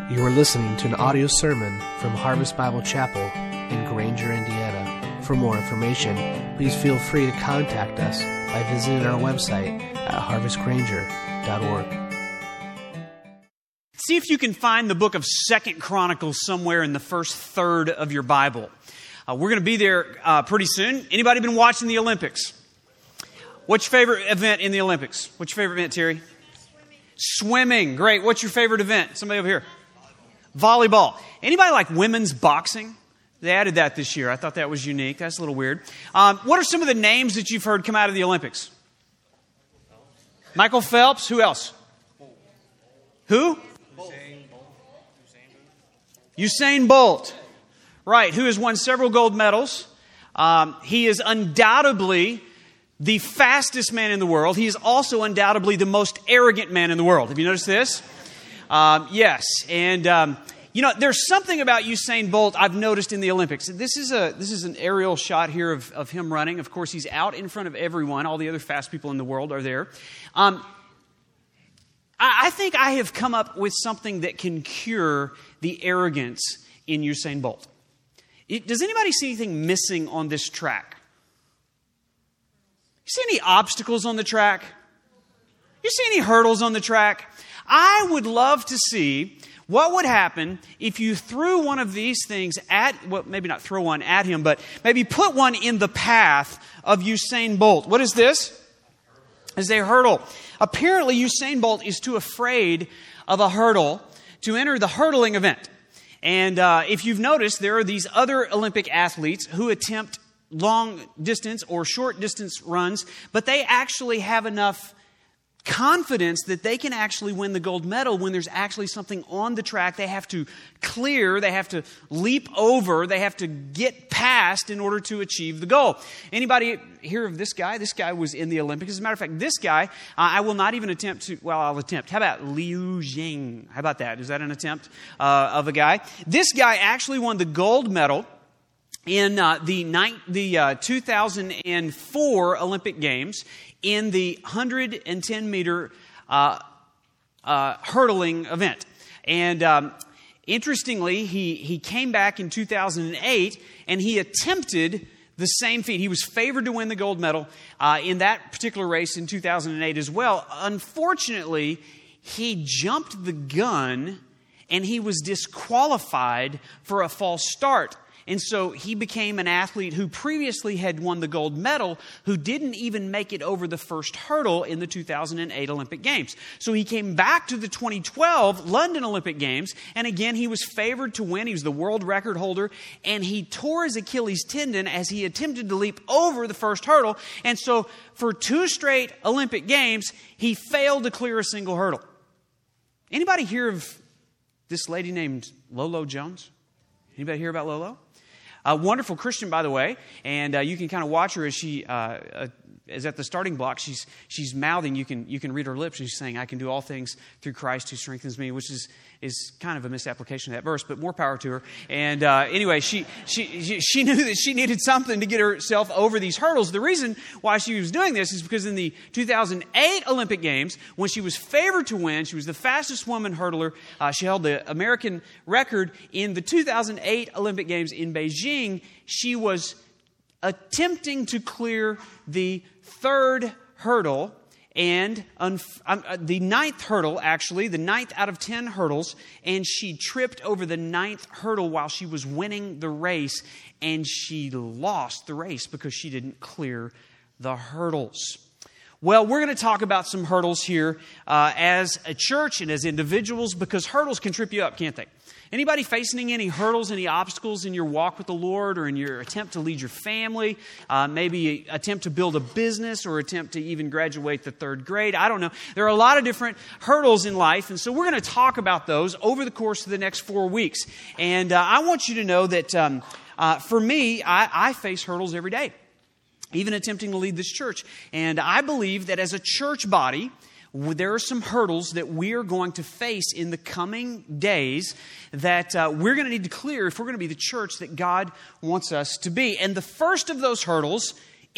You are listening to an audio sermon from Harvest Bible Chapel in Granger, Indiana. For more information, please feel free to contact us by visiting our website at harvestgranger.org. See if you can find the book of 2 Chronicles somewhere in the first third of your Bible. We're going to be there pretty soon. Anybody been watching the Olympics? What's your favorite event in the Olympics? What's your favorite event, Terry? Swimming. Great. What's your favorite event? Somebody over here. Volleyball. Anybody like women's boxing? They added that this year. I thought that was unique. That's a little weird. What are some of the names that you've heard come out of the Olympics? Michael Phelps. Who else? Who? Usain Bolt. Right, who has won several gold medals. He is undoubtedly the fastest man in the world. He is also undoubtedly the most arrogant man in the world. Have you noticed this? Yes, and there's something about Usain Bolt I've noticed in the Olympics. This is an aerial shot here of him running. Of course, he's out in front of everyone. All the other fast people in the world are there. I think I have come up with something that can cure the arrogance in Usain Bolt. Does anybody see anything missing on this track? You see any obstacles on the track? You see any hurdles on the track? I would love to see what would happen if you threw one of these things maybe not throw one at him, but maybe put one in the path of Usain Bolt. What is this? It's a hurdle. Apparently, Usain Bolt is too afraid of a hurdle to enter the hurdling event. And if you've noticed, there are these other Olympic athletes who attempt long distance or short distance runs, but they actually have enough confidence that they can actually win the gold medal when there's actually something on the track they have to clear, they have to leap over, they have to get past in order to achieve the goal. Anybody hear of this guy? This guy was in the Olympics. As a matter of fact, this guy, I will not even attempt to, I'll attempt. How about Liu Jing? How about that? Is that an attempt of a guy? This guy actually won the gold medal in the 2004 Olympic Games in the 110-meter hurdling event. And interestingly, he came back in 2008, and he attempted the same feat. He was favored to win the gold medal in that particular race in 2008 as well. Unfortunately, he jumped the gun, and he was disqualified for a false start. And so he became an athlete who previously had won the gold medal, who didn't even make it over the first hurdle in the 2008 Olympic Games. So he came back to the 2012 London Olympic Games, and again, he was favored to win. He was the world record holder, and he tore his Achilles tendon as he attempted to leap over the first hurdle. And so for 2 straight Olympic Games, he failed to clear a single hurdle. Anybody hear of this lady named Lolo Jones? Anybody hear about Lolo? A wonderful Christian, by the way, and you can kind of watch her as she is at the starting block. She's mouthing. You can read her lips. She's saying, "I can do all things through Christ who strengthens me," which is kind of a misapplication of that verse, but more power to her. And anyway, she knew that she needed something to get herself over these hurdles. The reason why she was doing this is because in the 2008 Olympic Games, when she was favored to win, she was the fastest woman hurdler. She held the American record in the 2008 Olympic Games in Beijing. She was attempting to clear the third hurdle and the ninth hurdle, actually, the ninth out of 10 hurdles, and she tripped over the ninth hurdle while she was winning the race, and she lost the race because she didn't clear the hurdles. Well, we're going to talk about some hurdles here as a church and as individuals, because hurdles can trip you up, can't they? Anybody facing any hurdles, any obstacles in your walk with the Lord or in your attempt to lead your family, maybe attempt to build a business or attempt to even graduate the 3rd grade? I don't know. There are a lot of different hurdles in life, and so we're going to talk about those over the course of the next 4 weeks. And I want you to know that for me, I face hurdles every day, even attempting to lead this church. And I believe that as a church body, there are some hurdles that we are going to face in the coming days that we're going to need to clear if we're going to be the church that God wants us to be. And the first of those hurdles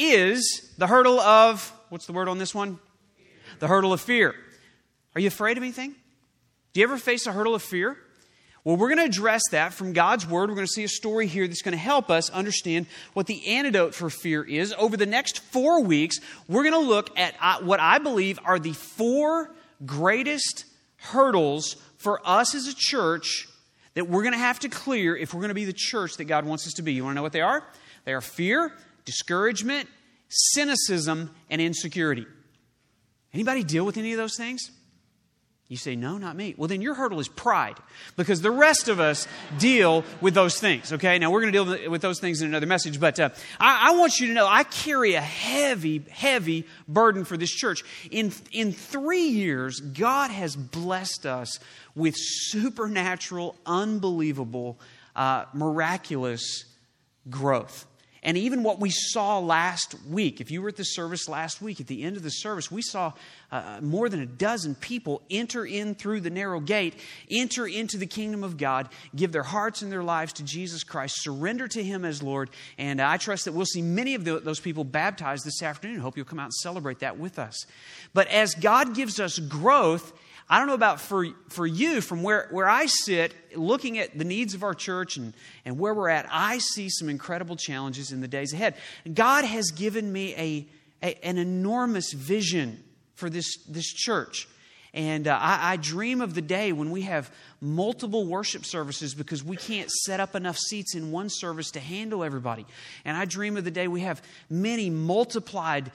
is the hurdle of, what's the word on this one? The hurdle of fear. Are you afraid of anything? Do you ever face a hurdle of fear? Well, we're going to address that from God's Word. We're going to see a story here that's going to help us understand what the antidote for fear is. Over the next 4 weeks, we're going to look at what I believe are the 4 greatest hurdles for us as a church that we're going to have to clear if we're going to be the church that God wants us to be. You want to know what they are? They are fear, discouragement, cynicism, and insecurity. Anybody deal with any of those things? You say, no, not me. Well, then your hurdle is pride, because the rest of us deal with those things, okay? Now, we're going to deal with those things in another message, but I want you to know I carry a heavy, heavy burden for this church. In 3 years, God has blessed us with supernatural, unbelievable, miraculous growth. And even what we saw last week, if you were at the service last week, at the end of the service, we saw more than a dozen people enter in through the narrow gate, enter into the kingdom of God, give their hearts and their lives to Jesus Christ, surrender to Him as Lord. And I trust that we'll see many of those people baptized this afternoon. I hope you'll come out and celebrate that with us. But as God gives us growth, I don't know about for you, from where I sit, looking at the needs of our church and where we're at, I see some incredible challenges in the days ahead. God has given me an enormous vision for this church. And I dream of the day when we have multiple worship services because we can't set up enough seats in one service to handle everybody. And I dream of the day we have many multiplied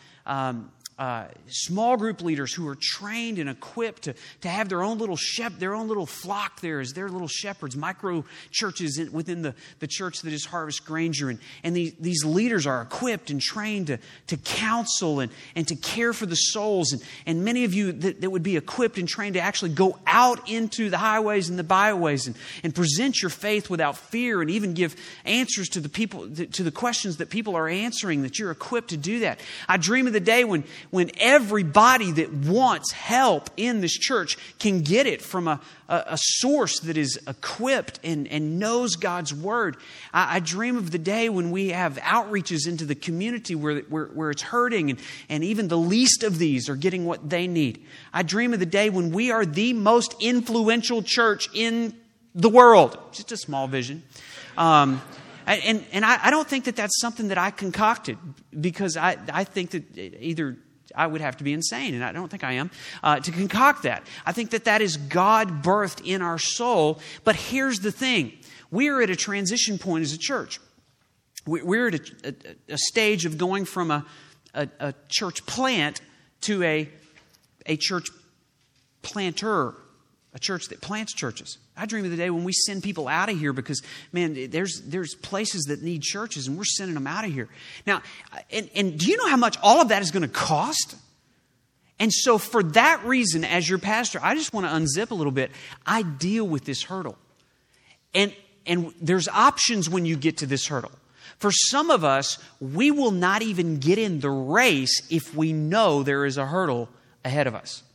small group leaders who are trained and equipped to have their own little flock there as their little shepherds, micro churches within the church that is Harvest Granger. And these leaders are equipped and trained to counsel and to care for the souls. And many of you that would be equipped and trained to actually go out into the highways and the byways and present your faith without fear and even give answers to the people, to the questions that people are answering, that you're equipped to do that. I dream of the day when everybody that wants help in this church can get it from a source that is equipped and knows God's Word. I dream of the day when we have outreaches into the community where it's hurting and even the least of these are getting what they need. I dream of the day when we are the most influential church in the world. Just a small vision. And I don't think that that's something that I concocted, because I think that either I would have to be insane, and I don't think I am, to concoct that. I think that is God birthed in our soul. But here's the thing. We are at a transition point as a church. We're at a stage of going from a church plant to a church planter, a church that plants churches. I dream of the day when we send people out of here because, man, there's places that need churches and we're sending them out of here. Now, and do you know how much all of that is going to cost? And so for that reason, as your pastor, I just want to unzip a little bit. I deal with this hurdle. And there's options when you get to this hurdle. For some of us, we will not even get in the race if we know there is a hurdle ahead of us.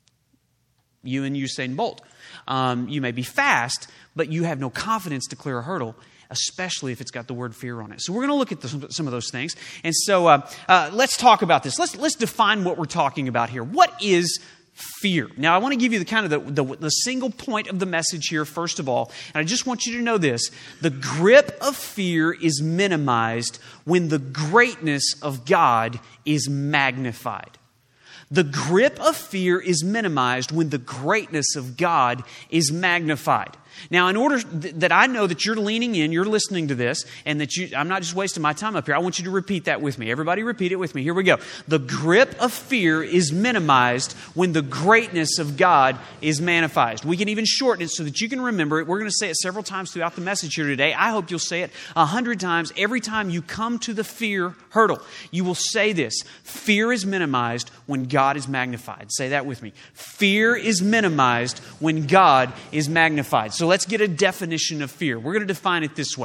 You and Usain Bolt. You may be fast, but you have no confidence to clear a hurdle, especially if it's got the word fear on it. So we're going to look at some of those things. And so let's talk about this. Let's define what we're talking about here. What is fear? Now, I want to give you the single point of the message here, first of all. And I just want you to know this. The grip of fear is minimized when the greatness of God is magnified. The grip of fear is minimized when the greatness of God is magnified. Now, in order that I know that you're leaning in, you're listening to this, and that I'm not just wasting my time up here, I want you to repeat that with me. Everybody repeat it with me. Here we go. The grip of fear is minimized when the greatness of God is magnified. We can even shorten it so that you can remember it. We're going to say it several times throughout the message here today. I hope you'll say it 100 times. Every time you come to the fear hurdle, you will say this. Fear is minimized when God is magnified. Say that with me. Fear is minimized when God is magnified. So let's get a definition of fear. We're going to define it this way.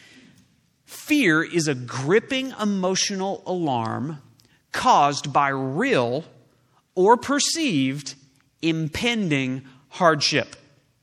Fear is a gripping emotional alarm caused by real or perceived impending hardship.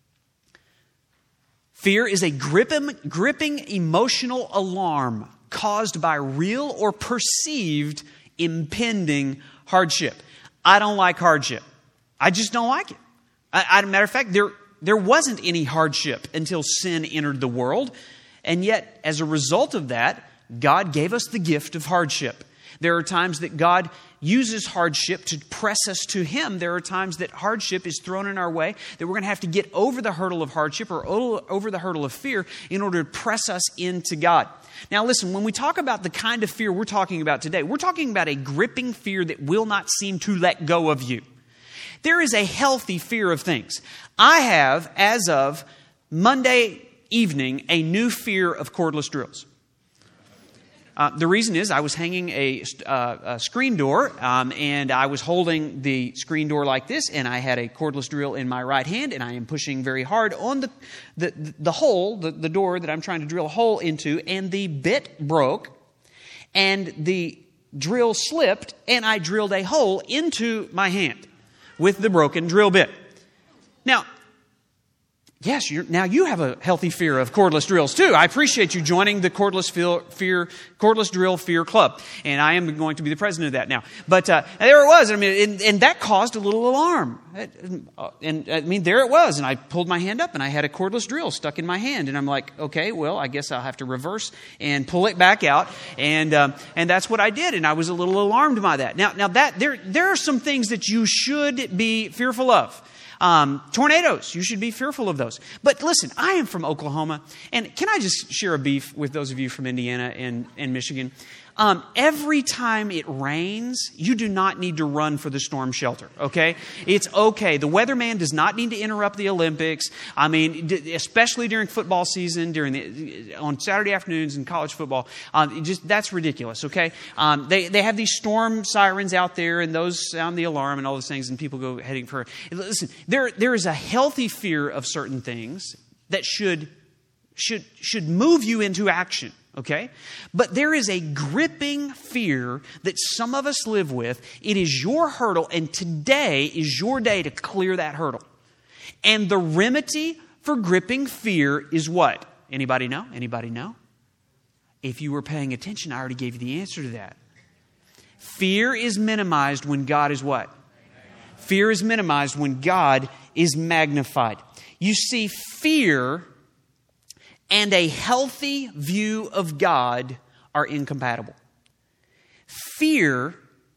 Fear is a gripping emotional alarm caused by real or perceived impending hardship. I don't like hardship. I just don't like it. Matter of fact, there wasn't any hardship until sin entered the world. And yet, as a result of that, God gave us the gift of hardship. There are times that God uses hardship to press us to Him. There are times that hardship is thrown in our way, that we're going to have to get over the hurdle of hardship or over the hurdle of fear in order to press us into God. Now listen, when we talk about the kind of fear we're talking about today, we're talking about a gripping fear that will not seem to let go of you. There is a healthy fear of things. I have, as of Monday evening, a new fear of cordless drills. The reason is I was hanging a screen door, and I was holding the screen door like this, and I had a cordless drill in my right hand, and I am pushing very hard on the hole, the door that I'm trying to drill a hole into, and the bit broke, and the drill slipped, and I drilled a hole into my hand with the broken drill bit. Now, yes, now you have a healthy fear of cordless drills too. I appreciate you joining the Cordless Drill Fear Club, and I am going to be the president of that now. But there it was. I mean, and that caused a little alarm. And I mean, there it was, and I pulled my hand up, and I had a cordless drill stuck in my hand, and I'm like, okay, well, I guess I'll have to reverse and pull it back out, and that's what I did, and I was a little alarmed by that. Now that there are some things that you should be fearful of. Tornadoes, you should be fearful of those. But listen, I am from Oklahoma, and can I just share a beef with those of you from Indiana and Michigan? Every time it rains, you do not need to run for the storm shelter, okay? It's okay. The weatherman does not need to interrupt the Olympics. I mean, especially during football season, on Saturday afternoons in college football. That's ridiculous, okay? They have these storm sirens out there, and those sound the alarm and all those things, and people go heading for... Listen, there is a healthy fear of certain things that should move you into action. Okay? But there is a gripping fear that some of us live with. It is your hurdle, and today is your day to clear that hurdle. And the remedy for gripping fear is what? Anybody know? Anybody know? If you were paying attention, I already gave you the answer to that. Fear is minimized when God is what? Fear is minimized when God is magnified. You see, fear and a healthy view of God are incompatible. Fear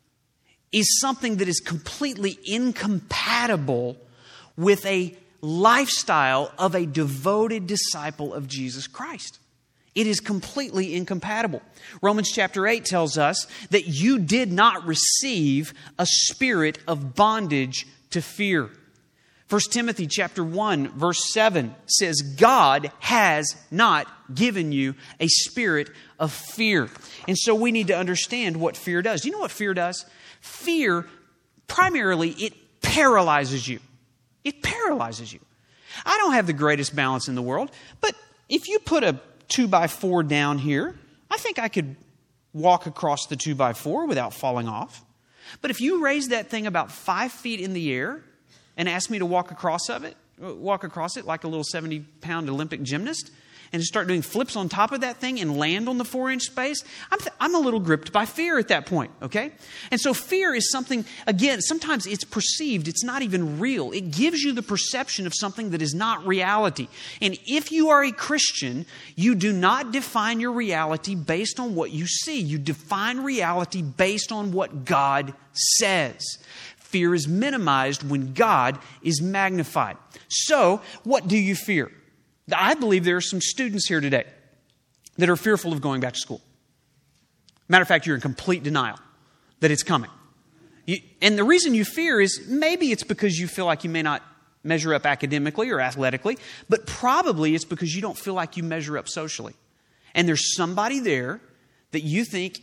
is something that is completely incompatible with a lifestyle of a devoted disciple of Jesus Christ. It is completely incompatible. Romans chapter 8 tells us that you did not receive a spirit of bondage to fear. 1 Timothy chapter 1 verse 7 says, God has not given you a spirit of fear. And so we need to understand what fear does. Do you know what fear does? Fear, primarily, it paralyzes you. It paralyzes you. I don't have the greatest balance in the world, but if you put a 2x4 down here, I think I could walk across the 2x4 without falling off. But if you raise that thing about 5 feet in the air and ask me to walk across it like a little 70-pound Olympic gymnast, and start doing flips on top of that thing and land on the 4-inch space, I'm a little gripped by fear at that point, okay? And so fear is something, again, sometimes it's perceived, it's not even real. It gives you the perception of something that is not reality. And if you are a Christian, you do not define your reality based on what you see. You define reality based on what God says. Fear is minimized when God is magnified. So, what do you fear? I believe there are some students here today that are fearful of going back to school. Matter of fact, you're in complete denial that it's coming. And the reason you fear is maybe it's because you feel like you may not measure up academically or athletically, but probably it's because you don't feel like you measure up socially. And there's somebody there that you think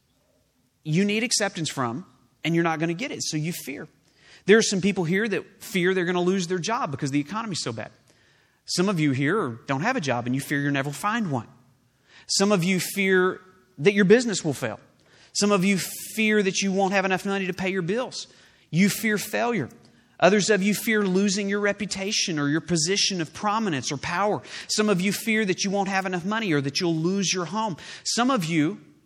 you need acceptance from, and you're not going to get it, so you fear. There are some people here that fear they're going to lose their job because the economy's so bad. Some of you here don't have a job and you fear you'll never find one. Some of you fear that your business will fail. Some of you fear that you won't have enough money to pay your bills. You fear failure. Others of you fear losing your reputation or your position of prominence or power. Some of you fear that you won't have enough money or that you'll lose your home. Some of you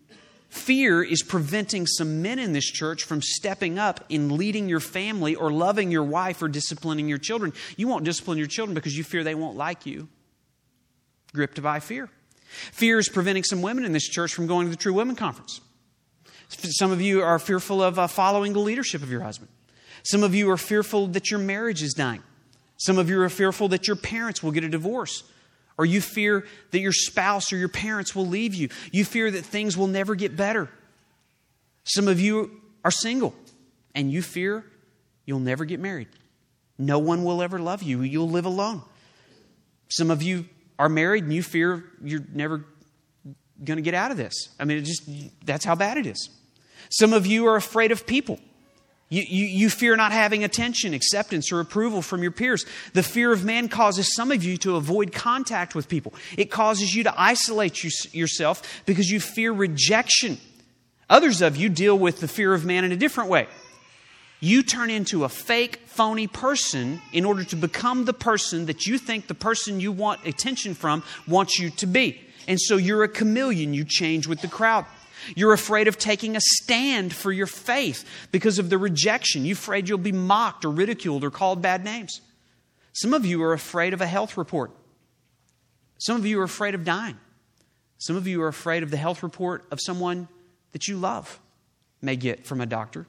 fear is preventing some men in this church from stepping up in leading your family or loving your wife or disciplining your children. You won't discipline your children because you fear they won't like you. Gripped by fear. Fear is preventing some women in this church from going to the True Women Conference. Some of you are fearful of following the leadership of your husband. Some of you are fearful that your marriage is dying. Some of you are fearful that your parents will get a divorce. Or you fear that your spouse or your parents will leave you. You fear that things will never get better. Some of you are single and you fear you'll never get married. No one will ever love you. You'll live alone. Some of you are married and you fear you're never going to get out of this. I mean, that's how bad it is. Some of you are afraid of people. You fear not having attention, acceptance, or approval from your peers. The fear of man causes some of you to avoid contact with people. It causes you to isolate yourself because you fear rejection. Others of you deal with the fear of man in a different way. You turn into a fake, phony person in order to become the person that you think the person you want attention from wants you to be. And so you're a chameleon. You change with the crowd. You're afraid of taking a stand for your faith because of the rejection. You're afraid you'll be mocked or ridiculed or called bad names. Some of you are afraid of a health report. Some of you are afraid of dying. Some of you are afraid of the health report of someone that you love may get from a doctor.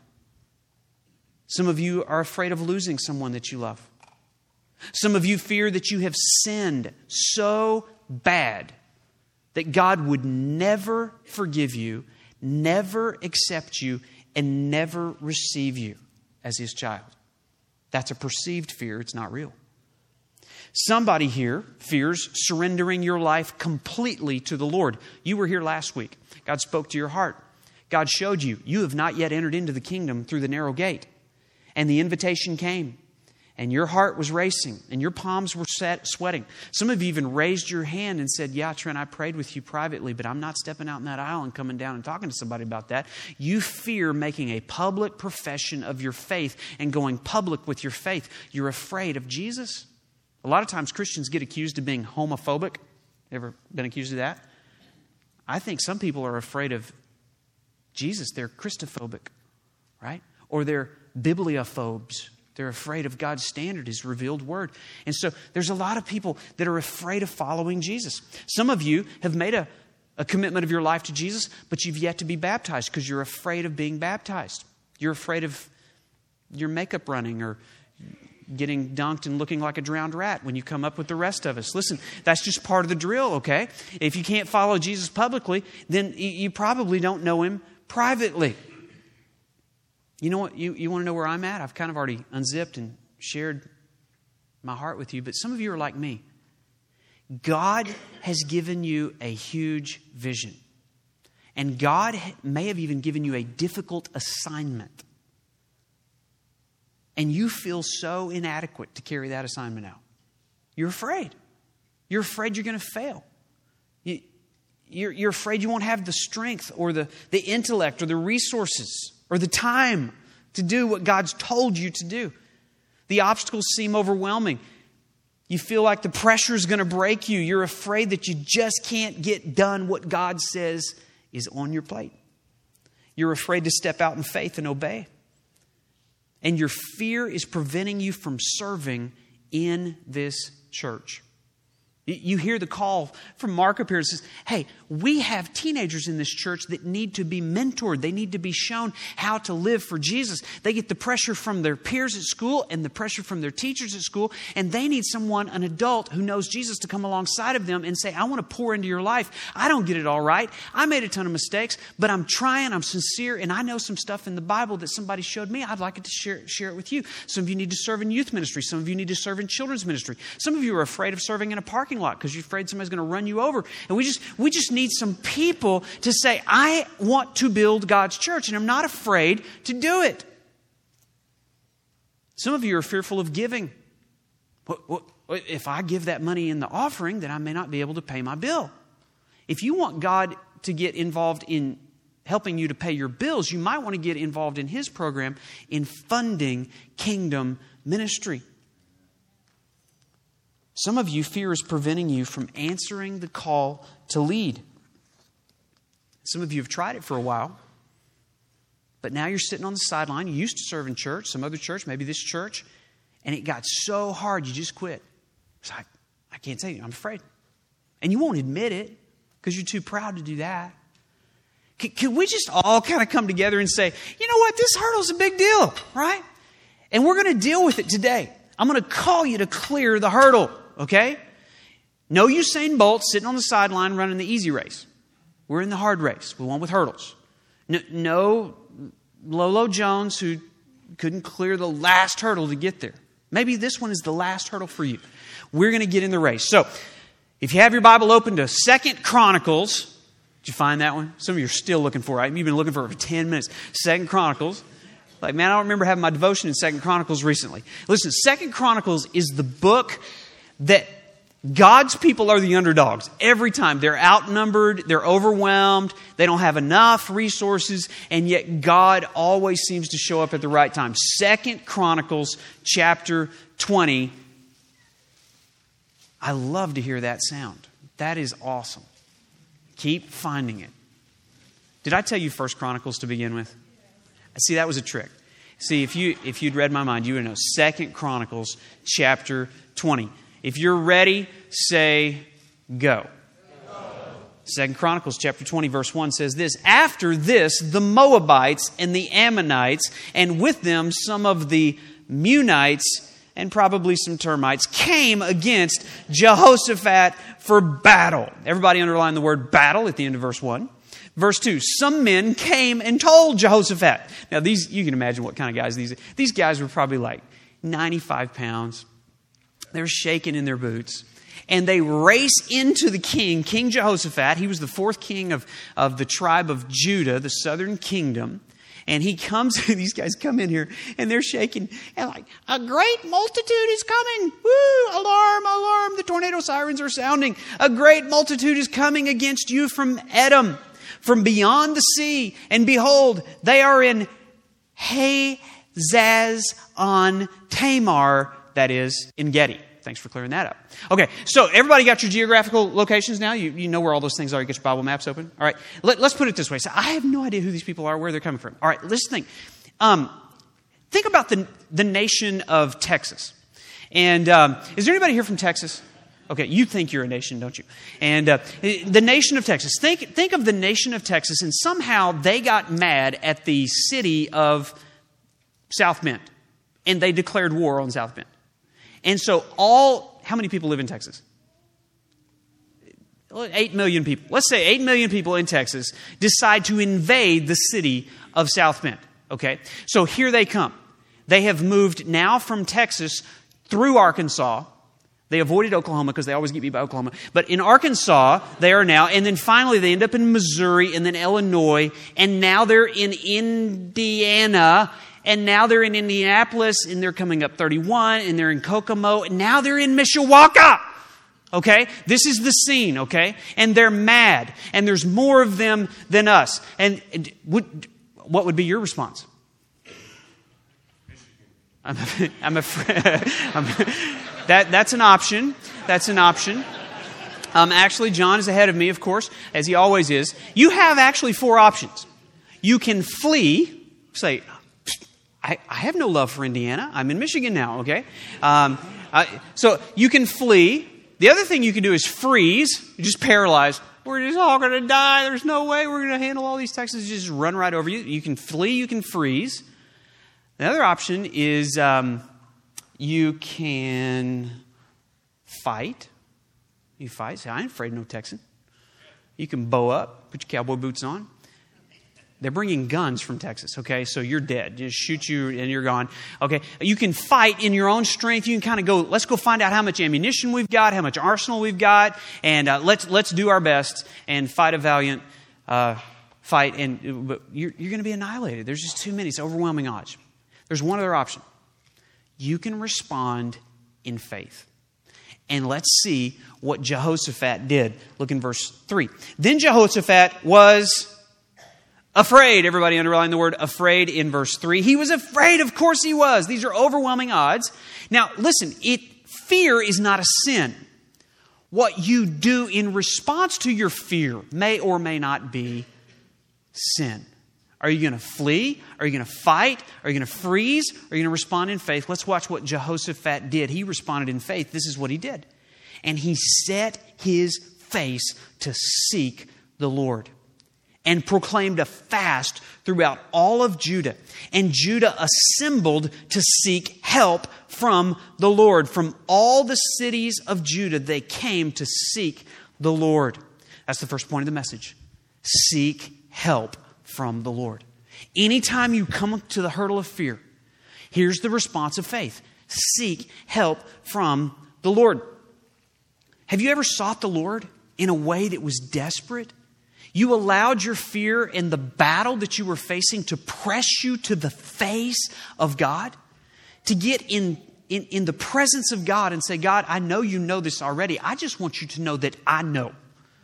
Some of you are afraid of losing someone that you love. Some of you fear that you have sinned so bad that God would never forgive you, never accept you, and never receive you as His child. That's a perceived fear. It's not real. Somebody here fears surrendering your life completely to the Lord. You were here last week. God spoke to your heart. God showed you have not yet entered into the kingdom through the narrow gate. And the invitation came. And your heart was racing and your palms were sweating. Some of you even raised your hand and said, yeah, Trent, I prayed with you privately, but I'm not stepping out in that aisle and coming down and talking to somebody about that. You fear making a public profession of your faith and going public with your faith. You're afraid of Jesus. A lot of times Christians get accused of being homophobic. Ever been accused of that? I think some people are afraid of Jesus. They're Christophobic, right? Or they're bibliophobes. They're afraid of God's standard, His revealed word. And so there's a lot of people that are afraid of following Jesus. Some of you have made a commitment of your life to Jesus, but you've yet to be baptized because you're afraid of being baptized. You're afraid of your makeup running or getting dunked and looking like a drowned rat when you come up with the rest of us. Listen, that's just part of the drill, okay? If you can't follow Jesus publicly, then you probably don't know Him privately. You know what? You want to know where I'm at? I've kind of already unzipped and shared my heart with you, but some of you are like me. God has given you a huge vision. And God may have even given you a difficult assignment. And you feel so inadequate to carry that assignment out. You're afraid. You're afraid you're going to fail. You're afraid you won't have the strength or the intellect or the resources or the time to do what God's told you to do. The obstacles seem overwhelming. You feel like the pressure is going to break you. You're afraid that you just can't get done what God says is on your plate. You're afraid to step out in faith and obey. And your fear is preventing you from serving in this church. You hear the call from Mark up here and says, hey, we have teenagers in this church that need to be mentored. They need to be shown how to live for Jesus. They get the pressure from their peers at school and the pressure from their teachers at school. And they need someone, an adult who knows Jesus, to come alongside of them and say, I want to pour into your life. I don't get it all right. I made a ton of mistakes, but I'm trying, I'm sincere, and I know some stuff in the Bible that somebody showed me. I'd like it to share it with you. Some of you need to serve in youth ministry. Some of you need to serve in children's ministry. Some of you are afraid of serving in a parking lot because you're afraid somebody's going to run you over. And we just need some people to say, I want to build God's church, and I'm not afraid to do it. Some of you are fearful of giving. If I give that money in the offering, then I may not be able to pay my bill. If you want God to get involved in helping you to pay your bills, you might want to get involved in His program in funding kingdom ministry. Some of you, fear is preventing you from answering the call to lead. Some of you have tried it for a while, but now you're sitting on the sideline. You used to serve in church, some other church, maybe this church, and it got so hard you just quit. It's like, I can't tell you, I'm afraid. And you won't admit it because you're too proud to do that. Can we just all kind of come together and say, you know what, this hurdle's a big deal, right? And we're going to deal with it today. I'm going to call you to clear the hurdle, okay? No Usain Bolt sitting on the sideline running the easy race. We're in the hard race, the one with hurdles. No Lolo Jones who couldn't clear the last hurdle to get there. Maybe this one is the last hurdle for you. We're going to get in the race. So, if you have your Bible open to 2 Chronicles, did you find that one? Some of you are still looking for it. You've been looking for it for 10 minutes. 2 Chronicles. Like, man, I don't remember having my devotion in 2 Chronicles recently. Listen, 2 Chronicles is the book that God's people are the underdogs. Every time. They're outnumbered. They're overwhelmed. They don't have enough resources. And yet God always seems to show up at the right time. 2 Chronicles chapter 20. I love to hear that sound. That is awesome. Keep finding it. Did I tell you 1 Chronicles to begin with? See, that was a trick. See, if you'd read my mind, you would know 2 Chronicles chapter 20. If you're ready, say go. 2 Chronicles chapter 20 verse 1 says this, after this, the Moabites and the Ammonites, and with them some of the Meunites and probably some termites, came against Jehoshaphat for battle. Everybody underline the word battle at the end of verse 1. Verse 2, some men came and told Jehoshaphat. Now, you can imagine what kind of guys these guys were probably like 95 pounds. They're shaking in their boots. And they race into the king, King Jehoshaphat. He was the fourth king of the tribe of Judah, the southern kingdom. And he comes, these guys come in here, and they're shaking. And like, a great multitude is coming. Woo, alarm, alarm. The tornado sirens are sounding. A great multitude is coming against you from Edom, from beyond the sea. And behold, they are in Hazaz on Tamar, that is, in Gedi. Thanks for clearing that up. Okay, so everybody got your geographical locations now? You know where all those things are. You get your Bible maps open? All right, let's put it this way. So I have no idea who these people are, where they're coming from. All right, let's think. Think about the nation of Texas. And is there anybody here from Texas? Okay, you think you're a nation, don't you? And the nation of Texas. Think of the nation of Texas, and somehow they got mad at the city of South Bend. And they declared war on South Bend. And so how many people live in Texas? 8 million people. Let's say 8 million people in Texas decide to invade the city of South Bend. Okay? So here they come. They have moved now from Texas through Arkansas. They avoided Oklahoma because they always get beat by Oklahoma. But in Arkansas, they are now. And then finally they end up in Missouri and then Illinois. And now they're in Indiana. And now they're in Indianapolis, and they're coming up 31, and they're in Kokomo, and now they're in Mishawaka. Okay? This is the scene, okay? And they're mad, and there's more of them than us. And what would be your response? I'm afraid. That's an option. That's an option. Actually, John is ahead of me, of course, as he always is. You have actually 4 options. You can flee, say, I have no love for Indiana. I'm in Michigan now, okay? So you can flee. The other thing you can do is freeze. You're just paralyzed. We're just all going to die. There's no way we're going to handle all these Texans. Just run right over you. You can flee. You can freeze. The other option is you can fight. You fight. Say, I ain't afraid of no Texan. You can bow up. Put your cowboy boots on. They're bringing guns from Texas, okay? So you're dead. Just shoot you and you're gone. Okay? You can fight in your own strength. You can kind of go, let's go find out how much ammunition we've got, how much arsenal we've got, and let's do our best and fight a valiant fight. But you're going to be annihilated. There's just too many. It's overwhelming odds. There's one other option. You can respond in faith. And let's see what Jehoshaphat did. Look in verse 3. Then Jehoshaphat was afraid. Everybody underline the word afraid in verse 3. He was afraid. Of course he was. These are overwhelming odds. Now, listen, fear is not a sin. What you do in response to your fear may or may not be sin? Are you going to flee? Are you going to fight? Are you going to freeze? Are you going to respond in faith? Let's watch what Jehoshaphat did. He responded in faith. This is what he did. And he set his face to seek the Lord and proclaimed a fast throughout all of Judah. And Judah assembled to seek help from the Lord. From all the cities of Judah, they came to seek the Lord. That's the first point of the message. Seek help from the Lord. Anytime you come to the hurdle of fear, here's the response of faith. Seek help from the Lord. Have you ever sought the Lord in a way that was desperate? You allowed your fear and the battle that you were facing to press you to the face of God, to get in the presence of God and say, God, I know you know this already. I just want you to know that I know.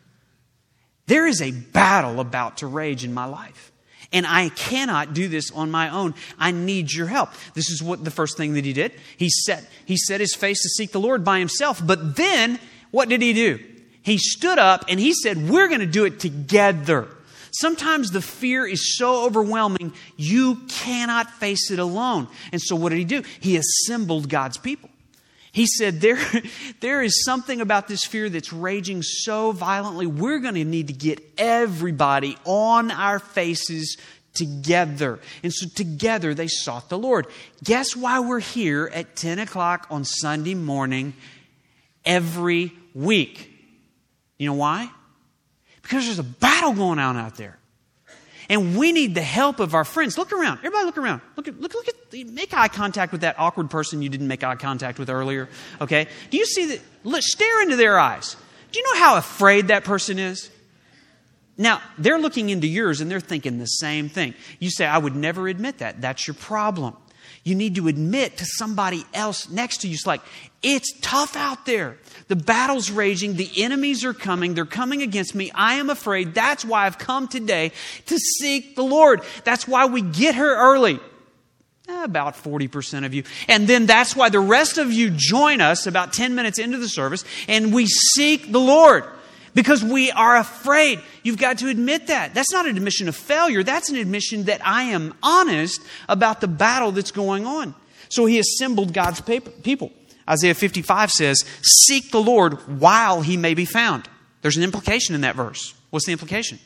There is a battle about to rage in my life. And I cannot do this on my own. I need your help. This is what the first thing that he did. He set his face to seek the Lord by himself. But then, what did he do? He stood up and he said, we're going to do it together. Sometimes the fear is so overwhelming, you cannot face it alone. And so what did he do? He assembled God's people. He said, there is something about this fear that's raging so violently, we're going to need to get everybody on our faces together. And so together they sought the Lord. Guess why we're here at 10 o'clock on Sunday morning every week? You know why? Because there's a battle going on out there. And we need the help of our friends. Look around. Everybody look around. Look at, make eye contact with that awkward person you didn't make eye contact with earlier. Okay? Do you see that? Look, stare into their eyes. Do you know how afraid that person is? Now, they're looking into yours and they're thinking the same thing. You say, I would never admit that. That's your problem. You need to admit to somebody else next to you. It's like, it's tough out there. The battle's raging. The enemies are coming. They're coming against me. I am afraid. That's why I've come today to seek the Lord. That's why we get here early. About 40% of you. And then that's why the rest of you join us about 10 minutes into the service and we seek the Lord. Because we are afraid. You've got to admit that. That's not an admission of failure. That's an admission that I am honest about the battle that's going on. So he assembled God's people. Isaiah 55 says, seek the Lord while he may be found. There's an implication in that verse. What's the implication?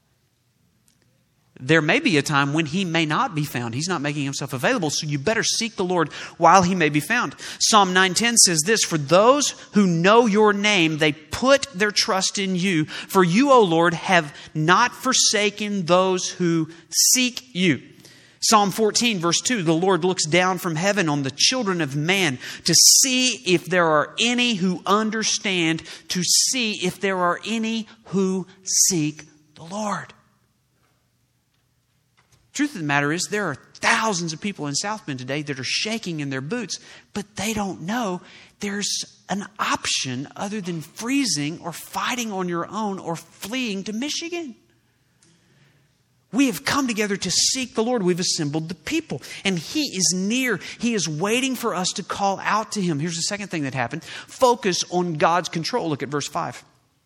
There may be a time when he may not be found. He's not making himself available, so you better seek the Lord while he may be found. Psalm 9:10 says this, for those who know your name, they put their trust in you. For you, O Lord, have not forsaken those who seek you. Psalm 14, verse 2, the Lord looks down from heaven on the children of man to see if there are any who understand, to see if there are any who seek the Lord. Truth of the matter is, there are thousands of people in South Bend today that are shaking in their boots, but they don't know there's an option other than freezing or fighting on your own or fleeing to Michigan. We have come together to seek the Lord. We've assembled the people, and he is near. He is waiting for us to call out to him. Here's the second thing that happened. Focus on God's control. Look at verse 5.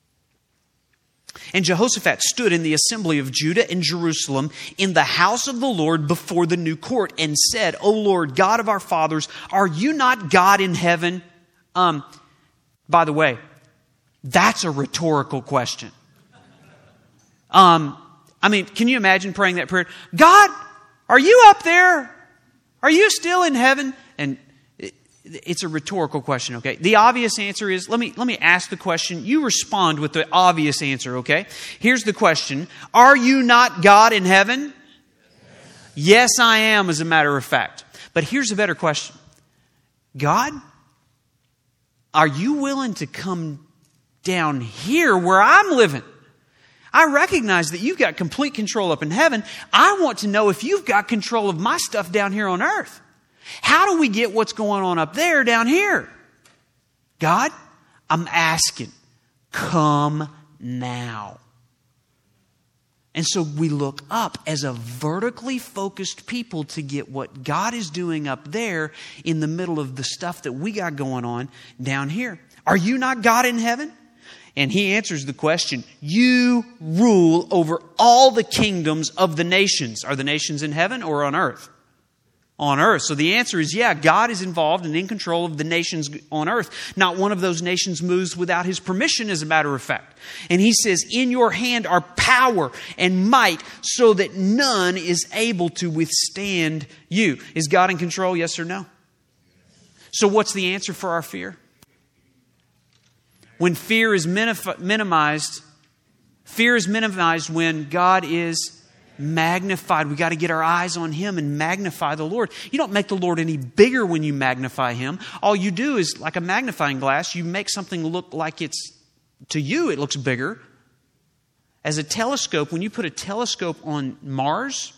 And Jehoshaphat stood in the assembly of Judah and Jerusalem in the house of the Lord before the new court and said, O Lord, God of our fathers, are you not God in heaven? By the way, that's a rhetorical question. Can you imagine praying that prayer? God, are you up there? Are you still in heaven? And it's a rhetorical question, okay? The obvious answer is, let me ask the question. You respond with the obvious answer, okay? Here's the question. Are you not God in heaven? Yes, I am, as a matter of fact. But here's a better question. God, are you willing to come down here where I'm living? I recognize that you've got complete control up in heaven. I want to know if you've got control of my stuff down here on earth. How do we get what's going on up there down here? God, I'm asking, come now. And so we look up as a vertically focused people to get what God is doing up there in the middle of the stuff that we got going on down here. Are you not God in heaven? And he answers the question, you rule over all the kingdoms of the nations. Are the nations in heaven or on earth? On earth. So the answer is, yeah, God is involved and in control of the nations on earth. Not one of those nations moves without His permission, as a matter of fact. And He says, in your hand are power and might, so that none is able to withstand you. Is God in control, yes or no? So what's the answer for our fear? When fear is minimized when God is magnified. We got to get our eyes on Him and magnify the Lord. You don't make the Lord any bigger when you magnify Him. All you do is, like a magnifying glass, you make something look like it's, to you, it looks bigger. As a telescope, when you put a telescope on Mars,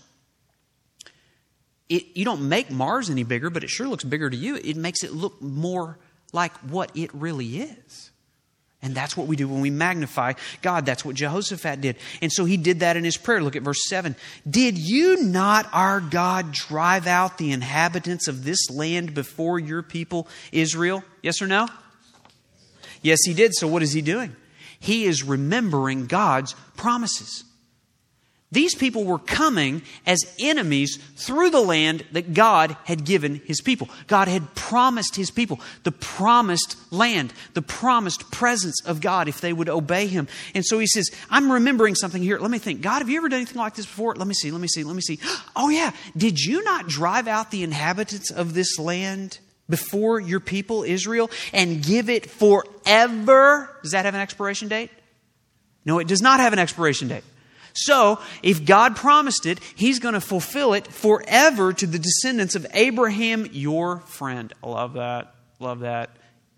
you don't make Mars any bigger, but it sure looks bigger to you. It makes it look more like what it really is. And that's what we do when we magnify God. That's what Jehoshaphat did. And so he did that in his prayer. Look at verse 7. Did you not, our God, drive out the inhabitants of this land before your people Israel? Yes or no? Yes, He did. So what is He doing? He is remembering God's promises. These people were coming as enemies through the land that God had given His people. God had promised His people the promised land, the promised presence of God if they would obey Him. And so He says, I'm remembering something here. Let me think. God, have you ever done anything like this before? Let me see. Oh yeah. Did you not drive out the inhabitants of this land before your people Israel and give it forever? Does that have an expiration date? No, it does not have an expiration date. So, if God promised it, He's going to fulfill it forever to the descendants of Abraham, your friend. I love that. Love that.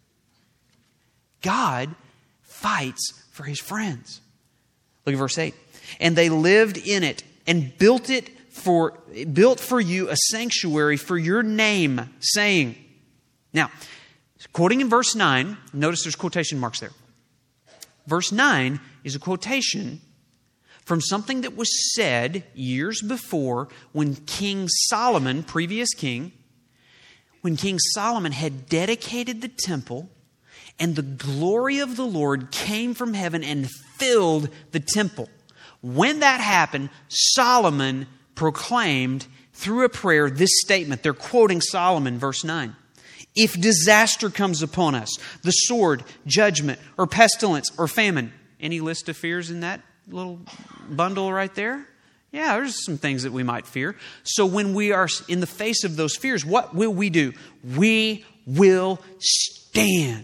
God fights for His friends. Look at verse 8. And they lived in it and built for you a sanctuary for your name, saying. Now, quoting in verse 9, notice there's quotation marks there. Verse 9 is a quotation from something that was said years before when King Solomon, previous king, when King Solomon had dedicated the temple and the glory of the Lord came from heaven and filled the temple. When that happened, Solomon proclaimed through a prayer this statement. They're quoting Solomon, verse 9. If disaster comes upon us, the sword, judgment, or pestilence, or famine. Any list of fears in that little bundle right there? Yeah, there's some things that we might fear. So when we are in the face of those fears, what will we do? We will stand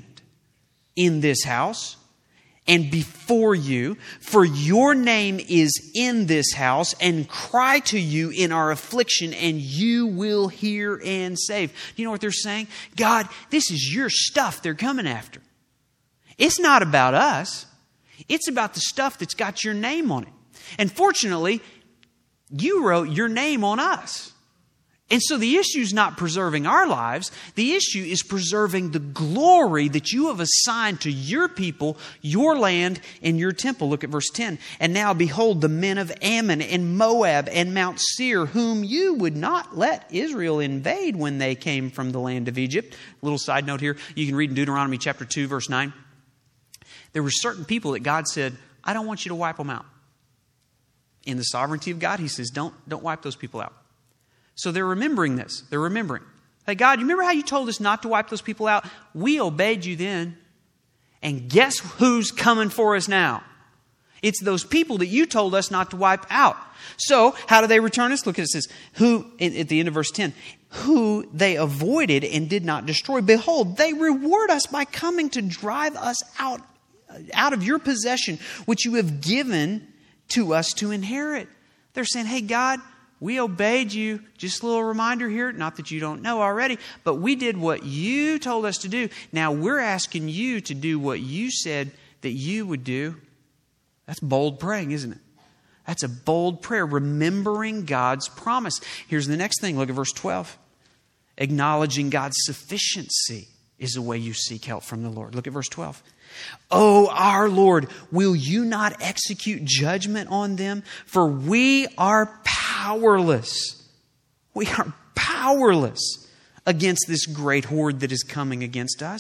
in this house and before you, for your name is in this house, and cry to you in our affliction, and you will hear and save. Do you know what they're saying? God, this is your stuff they're coming after. It's not about us. It's about the stuff that's got your name on it. And fortunately, you wrote your name on us. And so the issue is not preserving our lives. The issue is preserving the glory that you have assigned to your people, your land, and your temple. Look at verse 10. And now behold, the men of Ammon and Moab and Mount Seir, whom you would not let Israel invade when they came from the land of Egypt. A little side note here. You can read in Deuteronomy chapter 2, verse 9. There were certain people that God said, I don't want you to wipe them out. In the sovereignty of God, He says, don't wipe those people out. So they're remembering this. They're remembering. Hey, God, you remember how you told us not to wipe those people out? We obeyed you then. And guess who's coming for us now? It's those people that you told us not to wipe out. So how do they return us? Look at it. It says, who, at the end of verse 10, who they avoided and did not destroy. Behold, they reward us by coming to drive us out of your possession, which you have given to us to inherit. They're saying, hey, God, we obeyed you. Just a little reminder here, not that you don't know already, but we did what you told us to do. Now we're asking you to do what you said that you would do. That's bold praying, isn't it? That's a bold prayer, remembering God's promise. Here's the next thing. Look at verse 12. Acknowledging God's sufficiency is the way you seek help from the Lord. Look at verse 12. Oh, our Lord, will you not execute judgment on them? For we are powerless. We are powerless against this great horde that is coming against us.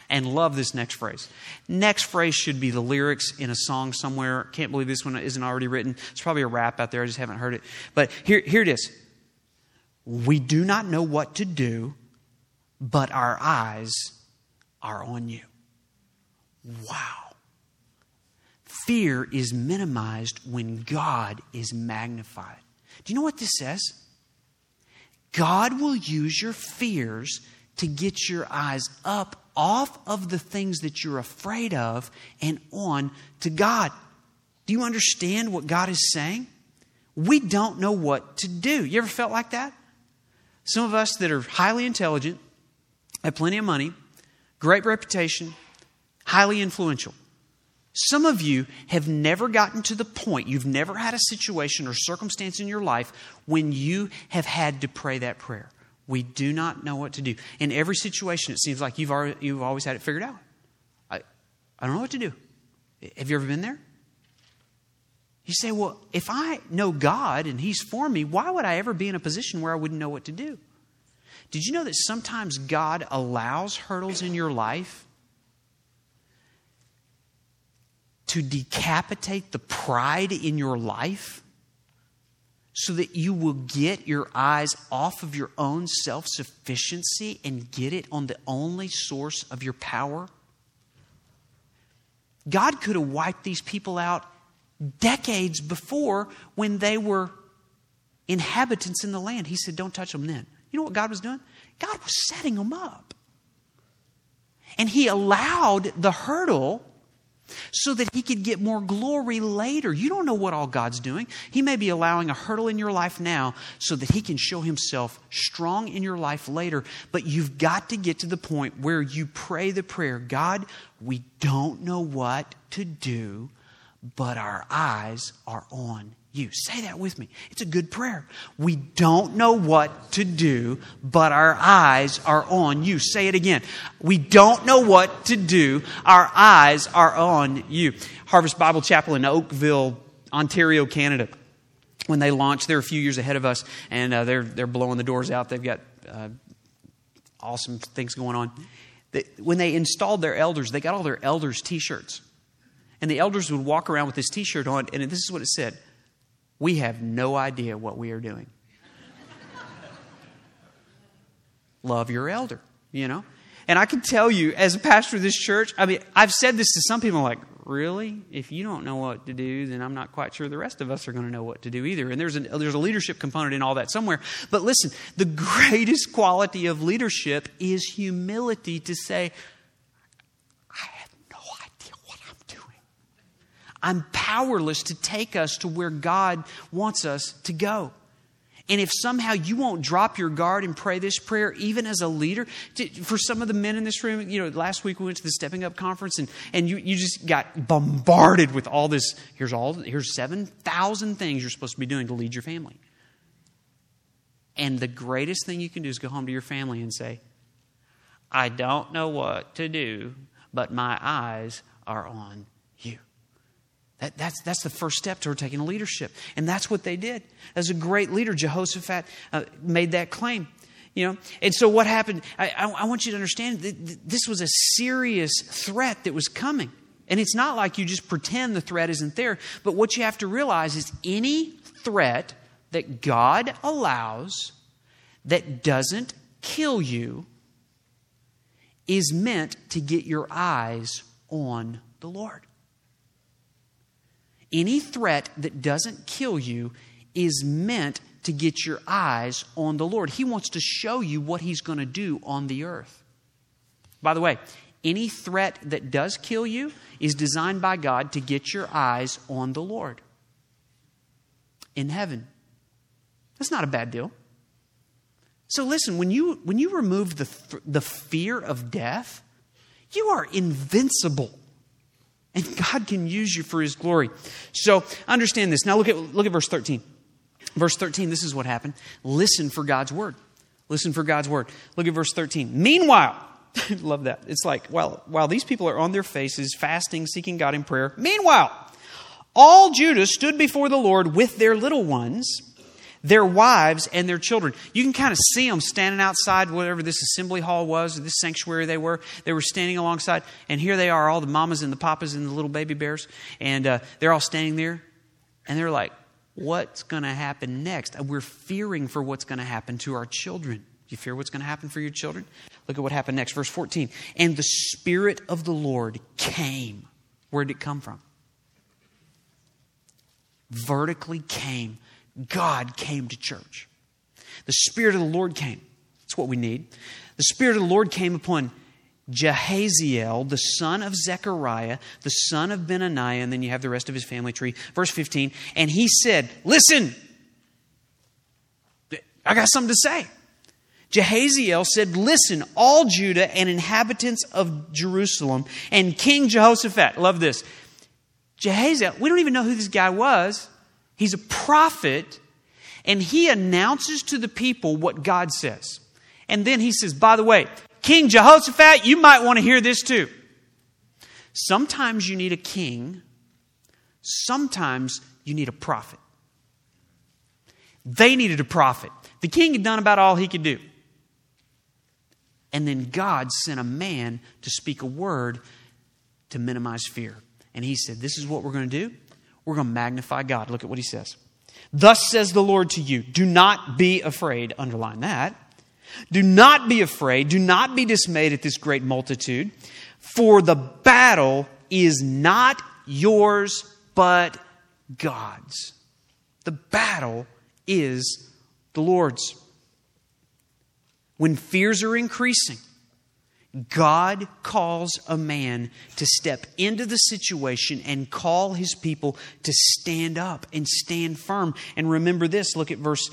And love this next phrase. Next phrase should be the lyrics in a song somewhere. Can't believe this one isn't already written. It's probably a rap out there. I just haven't heard it. But here it is. We do not know what to do, but our eyes are on you. Wow. Fear is minimized when God is magnified. Do you know what this says? God will use your fears to get your eyes up off of the things that you're afraid of and on to God. Do you understand what God is saying? We don't know what to do. You ever felt like that? Some of us that are highly intelligent, have plenty of money, great reputation, highly influential. Some of you have never gotten to the point, you've never had a situation or circumstance in your life when you have had to pray that prayer. We do not know what to do. In every situation, it seems like you've always had it figured out. I don't know what to do. Have you ever been there? You say, well, if I know God and He's for me, why would I ever be in a position where I wouldn't know what to do? Did you know that sometimes God allows hurdles in your life to decapitate the pride in your life so that you will get your eyes off of your own self-sufficiency and get it on the only source of your power? God could have wiped these people out decades before when they were inhabitants in the land. He said, don't touch them then. You know what God was doing? God was setting them up. And He allowed the hurdle so that He could get more glory later. You don't know what all God's doing. He may be allowing a hurdle in your life now so that He can show Himself strong in your life later. But you've got to get to the point where you pray the prayer, God, we don't know what to do, but our eyes are on You. Say that with me. It's a good prayer. We don't know what to do, but our eyes are on You. Say it again. We don't know what to do. Our eyes are on You. Harvest Bible Chapel in Oakville, Ontario, Canada. When they launched, they're a few years ahead of us, and they're blowing the doors out. They've got awesome things going on. When they installed their elders, they got all their elders' T-shirts. And the elders would walk around with this T-shirt on, and this is what it said. We have no idea what we are doing. Love your elder, you know. And I can tell you, as a pastor of this church, I mean, I've said this to some people like, really? If you don't know what to do, then I'm not quite sure the rest of us are going to know what to do either. And there's a leadership component in all that somewhere. But listen, the greatest quality of leadership is humility to say, I have no idea what I'm doing. I'm powerless to take us to where God wants us to go. And if somehow you won't drop your guard and pray this prayer, even as a leader, for some of the men in this room, you know, last week we went to the Stepping Up conference and you just got bombarded with all this. Here's 7,000 things you're supposed to be doing to lead your family. And the greatest thing you can do is go home to your family and say, I don't know what to do, but my eyes are on You. That's the first step toward taking a leadership. And that's what they did. As a great leader, Jehoshaphat made that claim. You know, and so what happened, I want you to understand that this was a serious threat that was coming. And it's not like you just pretend the threat isn't there. But what you have to realize is any threat that God allows that doesn't kill you is meant to get your eyes on the Lord. Any threat that doesn't kill you is meant to get your eyes on the Lord. He wants to show you what He's going to do on the earth. By the way, any threat that does kill you is designed by God to get your eyes on the Lord in heaven. That's not a bad deal. So listen, when you remove the fear of death, you are invincible. And God can use you for His glory. So understand this. Now look at verse 13. Verse 13, this is what happened. Listen for God's word. Listen for God's word. Look at verse 13. Meanwhile, love that. It's like, while these people are on their faces, fasting, seeking God in prayer. Meanwhile, all Judah stood before the Lord with their little ones. their wives and their children. You can kind of see them standing outside whatever this assembly hall was, or this sanctuary they were. They were standing alongside, and here they are, all the mamas and the papas and the little baby bears, and they're all standing there, and they're like, what's going to happen next? We're fearing for what's going to happen to our children. Do you fear what's going to happen for your children? Look at what happened next, verse 14. And the Spirit of the Lord came. Where did it come from? Vertically came. God came to church. The Spirit of the Lord came. That's what we need. The Spirit of the Lord came upon Jehaziel, the son of Zechariah, the son of Benaniah, and then you have the rest of his family tree. Verse 15, and he said, listen, I got something to say. Jehaziel said, listen, all Judah and inhabitants of Jerusalem and King Jehoshaphat. Love this. Jehaziel, we don't even know who this guy was. He's a prophet, and he announces to the people what God says. And then he says, by the way, King Jehoshaphat, you might want to hear this too. Sometimes you need a king. Sometimes you need a prophet. They needed a prophet. The king had done about all he could do. And then God sent a man to speak a word to minimize fear. And he said, this is what we're going to do. We're going to magnify God. Look at what he says. Thus says the Lord to you, do not be afraid. Underline that. Do not be afraid. Do not be dismayed at this great multitude. For the battle is not yours, but God's. The battle is the Lord's. When fears are increasing, God calls a man to step into the situation and call his people to stand up and stand firm. And remember this. Look at verse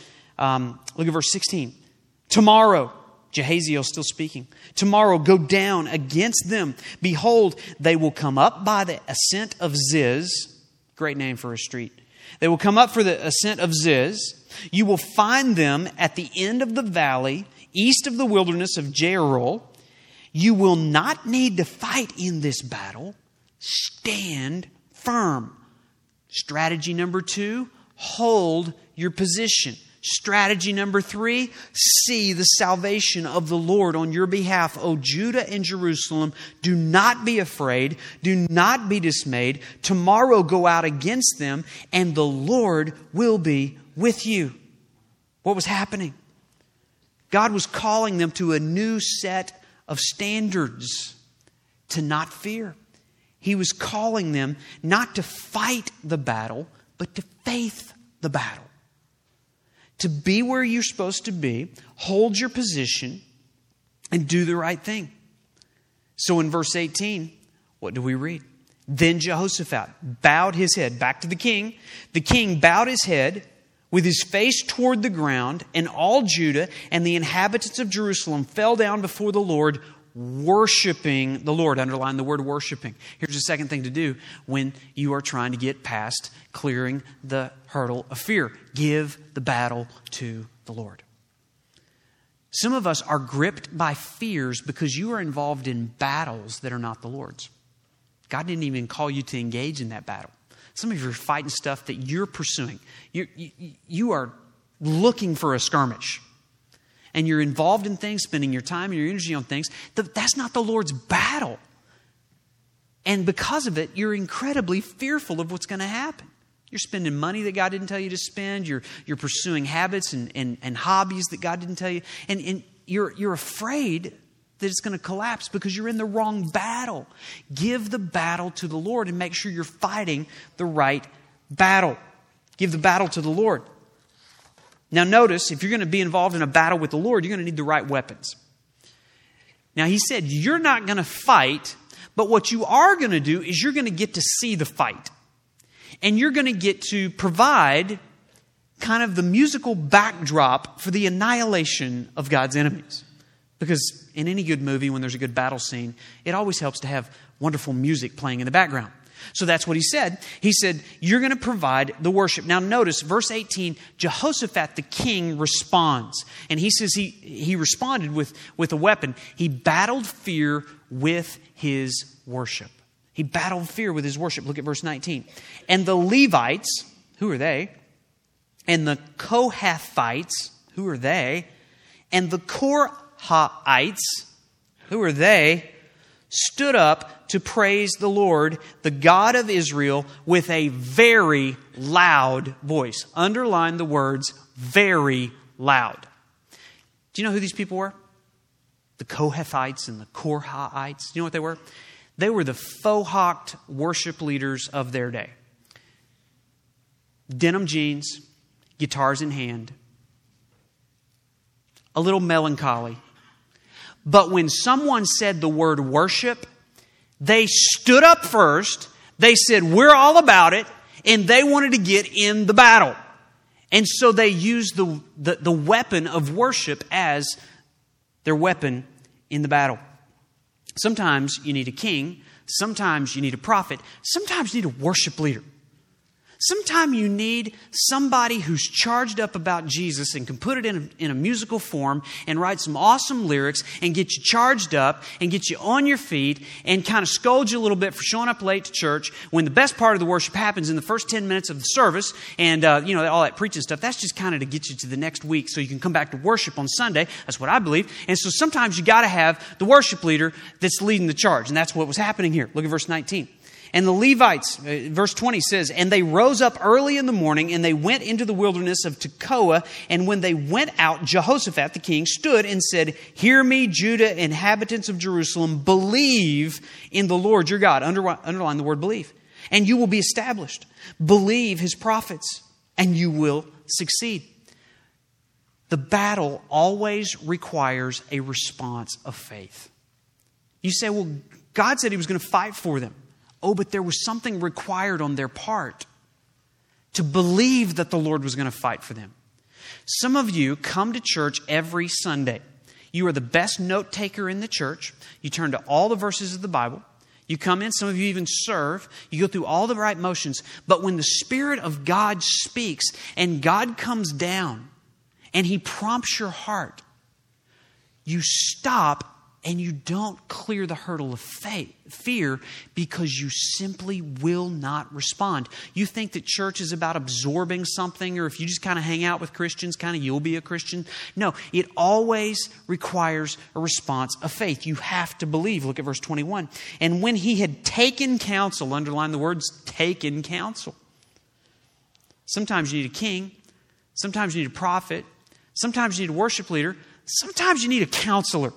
16. Tomorrow, Jehaziel still speaking. Tomorrow, go down against them. Behold, they will come up by the ascent of Ziz. Great name for a street. They will come up for the ascent of Ziz. You will find them at the end of the valley, east of the wilderness of Jeruel. You will not need to fight in this battle. Stand firm. Strategy number 2, hold your position. Strategy number 3, see the salvation of the Lord on your behalf. O Judah and Jerusalem, do not be afraid. Do not be dismayed. Tomorrow go out against them, and the Lord will be with you. What was happening? God was calling them to a new set of standards, to not fear. He was calling them not to fight the battle, but to faith the battle. To be where you're supposed to be, hold your position, and do the right thing. So in verse 18, what do we read? Then Jehoshaphat bowed his head back to the king. The king bowed his head with his face toward the ground, and all Judah and the inhabitants of Jerusalem fell down before the Lord, worshiping the Lord. Underline the word worshiping. Here's the second thing to do when you are trying to get past clearing the hurdle of fear. Give the battle to the Lord. Some of us are gripped by fears because you are involved in battles that are not the Lord's. God didn't even call you to engage in that battle. Some of you are fighting stuff that you're pursuing. You are looking for a skirmish. And you're involved in things, spending your time and your energy on things. That's not the Lord's battle. And because of it, you're incredibly fearful of what's going to happen. You're spending money that God didn't tell you to spend. You're pursuing habits and hobbies that God didn't tell you. And you're afraid that it's going to collapse because you're in the wrong battle. Give the battle to the Lord and make sure you're fighting the right battle. Give the battle to the Lord. Now notice, if you're going to be involved in a battle with the Lord, you're going to need the right weapons. Now he said, you're not going to fight, but what you are going to do is you're going to get to see the fight. And you're going to get to provide kind of the musical backdrop for the annihilation of God's enemies. Because in any good movie, when there's a good battle scene, it always helps to have wonderful music playing in the background. So that's what he said. He said, you're going to provide the worship. Now notice, verse 18, Jehoshaphat the king responds. And he says he responded with a weapon. He battled fear with his worship. He battled fear with his worship. Look at verse 19. And the Levites, who are they? And the Kohathites, who are they? And the Korahites, who are they? Stood up to praise the Lord, the God of Israel, with a very loud voice. Underline the words, very loud. Do you know who these people were? The Kohathites and the Korahites. Do you know what they were? They were the faux-hawked worship leaders of their day. Denim jeans, guitars in hand, a little melancholy. But when someone said the word worship, they stood up first. They said, we're all about it. And they wanted to get in the battle. And so they used the weapon of worship as their weapon in the battle. Sometimes you need a king. Sometimes you need a prophet. Sometimes you need a worship leader. Sometimes you need somebody who's charged up about Jesus and can put it in a musical form and write some awesome lyrics and get you charged up and get you on your feet and kind of scold you a little bit for showing up late to church when the best part of the worship happens in the first 10 minutes of the service and, all that preaching stuff. That's just kind of to get you to the next week so you can come back to worship on Sunday. That's what I believe. And so sometimes you got to have the worship leader that's leading the charge. And that's what was happening here. Look at verse 19. And the Levites, verse 20 says, and they rose up early in the morning and they went into the wilderness of Tekoa. And when they went out, Jehoshaphat the king stood and said, hear me, Judah, inhabitants of Jerusalem, believe in the Lord your God. Underline the word believe. And you will be established. Believe his prophets and you will succeed. The battle always requires a response of faith. You say, well, God said he was going to fight for them. Oh, but there was something required on their part to believe that the Lord was going to fight for them. Some of you come to church every Sunday. You are the best note taker in the church. You turn to all the verses of the Bible. You come in, some of you even serve. You go through all the right motions. But when the Spirit of God speaks and God comes down and he prompts your heart, you stop and you don't clear the hurdle of fear because you simply will not respond. You think that church is about absorbing something, or if you just kind of hang out with Christians, kind of you'll be a Christian. No, it always requires a response of faith. You have to believe. Look at verse 21. And when he had taken counsel, underline the words, taken counsel. Sometimes you need a king. Sometimes you need a prophet. Sometimes you need a worship leader. Sometimes you need a counselor.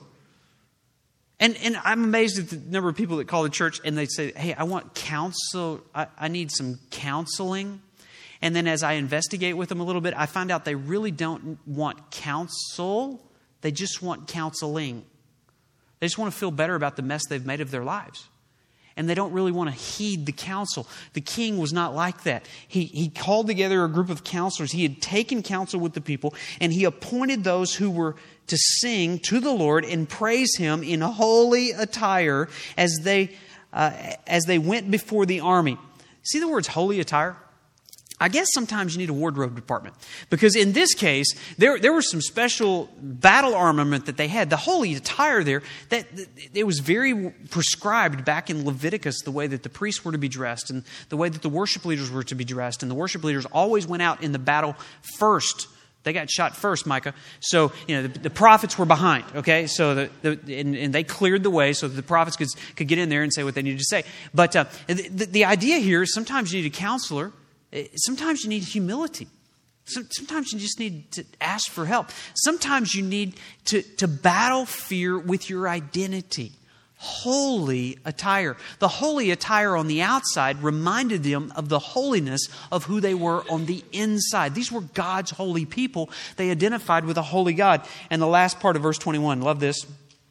And I'm amazed at the number of people that call the church and they say, hey, I want counsel. I need some counseling. And then as I investigate with them a little bit, I find out they really don't want counsel. They just want counseling. They just want to feel better about the mess they've made of their lives. And they don't really want to heed the counsel. The king was not like that. He called together a group of counselors. He had taken counsel with the people, and he appointed those who were to sing to the Lord and praise him in holy attire as they went before the army. See the words holy attire? I guess sometimes you need a wardrobe department. Because in this case, there was some special battle armament that they had. The holy attire there, that it was very prescribed back in Leviticus, the way that the priests were to be dressed and the way that the worship leaders were to be dressed. And the worship leaders always went out in the battle first. They got shot first, Micah. So, the prophets were behind, okay? So, and they cleared the way so that the prophets could get in there and say what they needed to say. But the idea here is sometimes you need a counselor. Sometimes you need humility. Sometimes you just need to ask for help. Sometimes you need to battle fear with your identity. Holy attire. The holy attire on the outside reminded them of the holiness of who they were on the inside. These were God's holy people. They identified with a holy God. And the last part of verse 21, love this.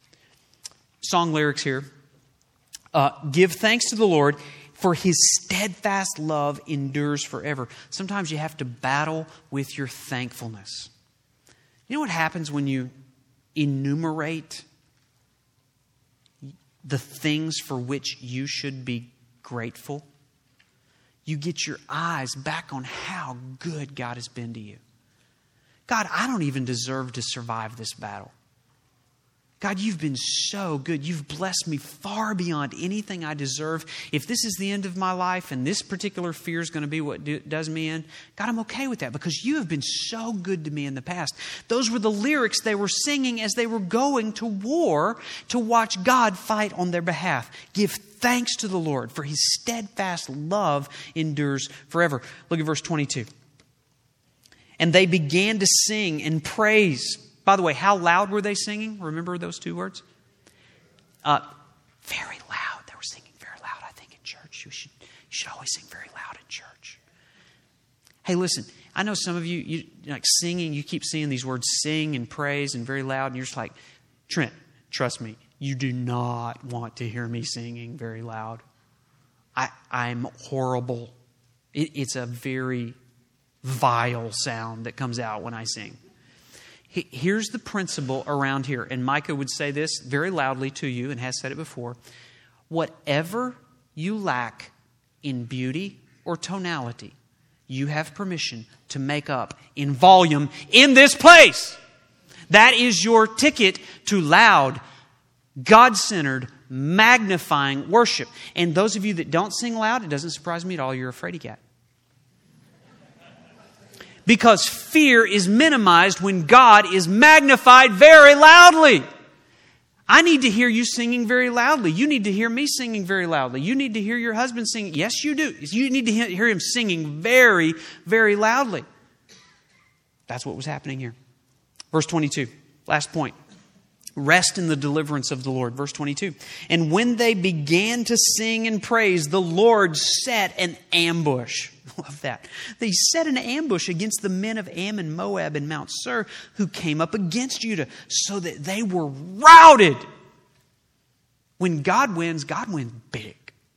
Song lyrics here. Give thanks to the Lord, for his steadfast love endures forever. Sometimes you have to battle with your thankfulness. You know what happens when you enumerate the things for which you should be grateful? You get your eyes back on how good God has been to you. God, I don't even deserve to survive this battle. God, you've been so good. You've blessed me far beyond anything I deserve. If this is the end of my life and this particular fear is going to be what does me in, God, I'm okay with that because you have been so good to me in the past. Those were the lyrics they were singing as they were going to war to watch God fight on their behalf. Give thanks to the Lord, for his steadfast love endures forever. Look at verse 22. And they began to sing and praise. By the way, how loud were they singing? Remember those two words? Very loud. They were singing very loud, I think, in church. You should always sing very loud in church. Hey, listen, I know some of you like singing, you keep seeing these words sing and praise and very loud, and you're just like, Trent, trust me, you do not want to hear me singing very loud. I'm horrible. It's a very vile sound that comes out when I sing. Here's the principle around here, and Micah would say this very loudly to you and has said it before. Whatever you lack in beauty or tonality, you have permission to make up in volume in this place. That is your ticket to loud, God-centered, magnifying worship. And those of you that don't sing loud, it doesn't surprise me at all, you're a fraidy cat. Because fear is minimized when God is magnified very loudly. I need to hear you singing very loudly. You need to hear me singing very loudly. You need to hear your husband singing. Yes, you do. You need to hear him singing very, very loudly. That's what was happening here. Verse 22, last point. Rest in the deliverance of the Lord. Verse 22. And when they began to sing and praise, the Lord set an ambush. Love that. They set an ambush against the men of Ammon, Moab, and Mount Seir who came up against Judah so that they were routed. When God wins big.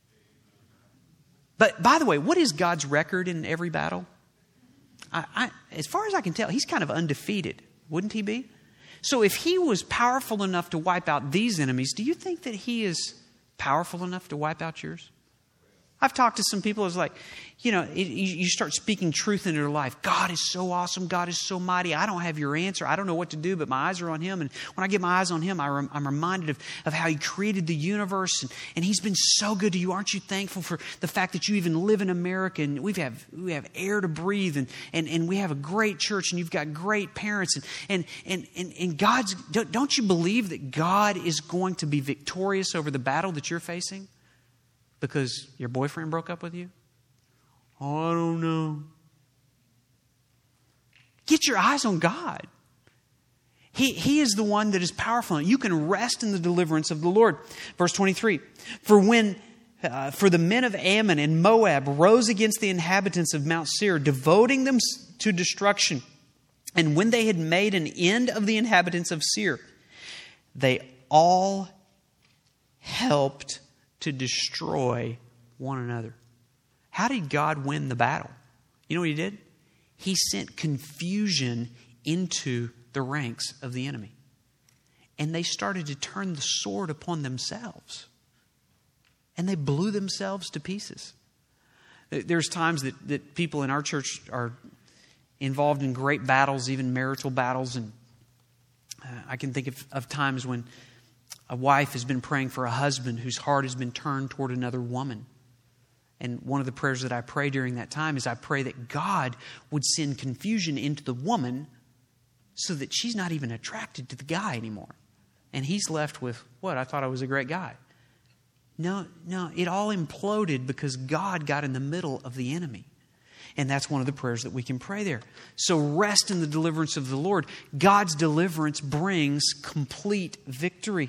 But by the way, what is God's record in every battle? As far as I can tell, he's kind of undefeated. Wouldn't he be? So if he was powerful enough to wipe out these enemies, do you think that he is powerful enough to wipe out yours? I've talked to some people, it's like, you start speaking truth into their life. God is so awesome. God is so mighty. I don't have your answer. I don't know what to do, but my eyes are on him. And when I get my eyes on him, I'm reminded of how he created the universe. And he's been so good to you. Aren't you thankful for the fact that you even live in America and we have air to breathe and we have a great church and you've got great parents. And God's, don't you believe that God is going to be victorious over the battle that you're facing? Because your boyfriend broke up with you? Oh, I don't know. Get your eyes on God. He is the one that is powerful. You can rest in the deliverance of the Lord. Verse 23. For the men of Ammon and Moab rose against the inhabitants of Mount Seir, devoting them to destruction. And when they had made an end of the inhabitants of Seir, they all helped to destroy one another. How did God win the battle? You know what he did? He sent confusion into the ranks of the enemy. And they started to turn the sword upon themselves. And they blew themselves to pieces. There's times that people in our church are involved in great battles, even marital battles. And I can think of times when a wife has been praying for a husband whose heart has been turned toward another woman. And one of the prayers that I pray during that time is I pray that God would send confusion into the woman so that she's not even attracted to the guy anymore. And he's left with, what? I thought I was a great guy. No, it all imploded because God got in the middle of the enemy. And that's one of the prayers that we can pray there. So rest in the deliverance of the Lord. God's deliverance brings complete victory.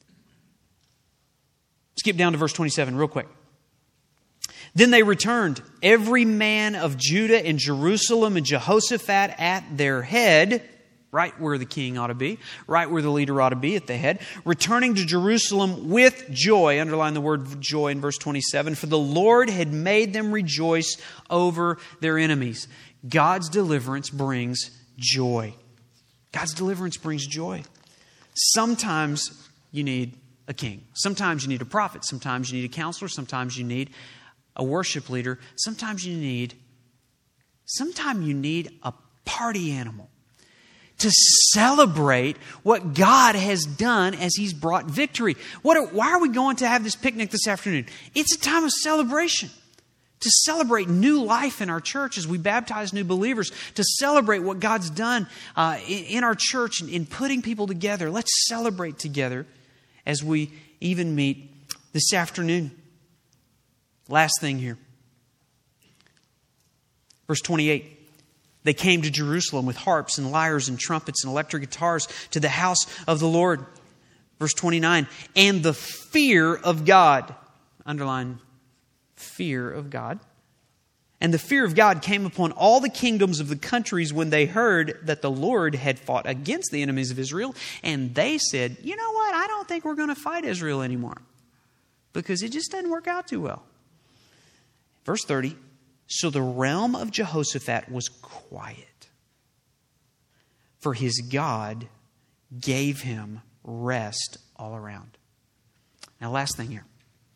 Skip down to verse 27 real quick. Then they returned, every man of Judah and Jerusalem and Jehoshaphat at their head, right where the king ought to be, right where the leader ought to be at the head, returning to Jerusalem with joy. Underline the word joy in verse 27. For the Lord had made them rejoice over their enemies. God's deliverance brings joy. God's deliverance brings joy. Sometimes you need a king. Sometimes you need a prophet. Sometimes you need a counselor. Sometimes you need a worship leader. Sometimes you need a party animal to celebrate what God has done as He's brought victory. Why are we going to have this picnic this afternoon? It's a time of celebration. To celebrate new life in our church as we baptize new believers. To celebrate what God's done in our church in putting people together. Let's celebrate together as we even meet this afternoon. Last thing here. Verse 28. They came to Jerusalem with harps and lyres and trumpets and electric guitars to the house of the Lord. Verse 29. And the fear of God. Underline fear of God. And the fear of God came upon all the kingdoms of the countries when they heard that the Lord had fought against the enemies of Israel. And they said, you know what? I don't think we're going to fight Israel anymore. Because it just doesn't work out too well. Verse 30. So the realm of Jehoshaphat was quiet, for his God gave him rest all around. Now, last thing here.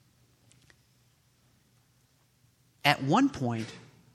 At one point,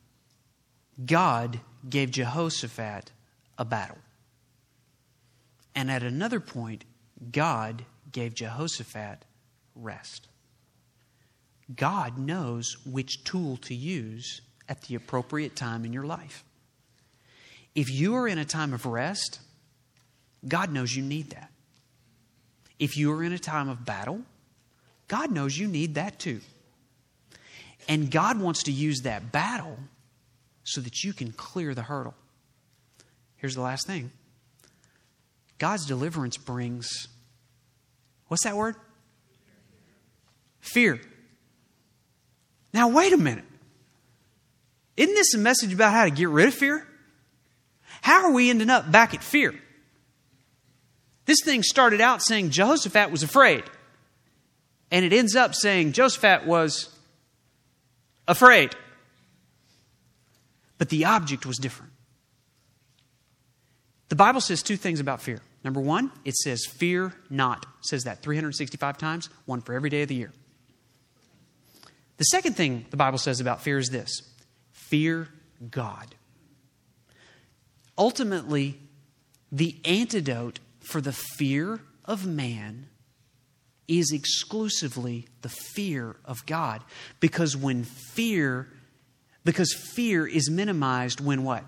God gave Jehoshaphat a battle. And at another point, God gave Jehoshaphat rest. God knows which tool to use at the appropriate time in your life. If you are in a time of rest, God knows you need that. If you are in a time of battle, God knows you need that too. And God wants to use that battle so that you can clear the hurdle. Here's the last thing. God's deliverance brings, what's that word? Fear. Now, wait a minute. Isn't this a message about how to get rid of fear? How are we ending up back at fear? This thing started out saying Jehoshaphat was afraid. And it ends up saying Jehoshaphat was afraid. But the object was different. The Bible says two things about fear. Number one, it says fear not. It says that 365 times, one for every day of the year. The second thing the Bible says about fear is this. Fear God. Ultimately, the antidote for the fear of man is exclusively the fear of God. Because fear is minimized when what?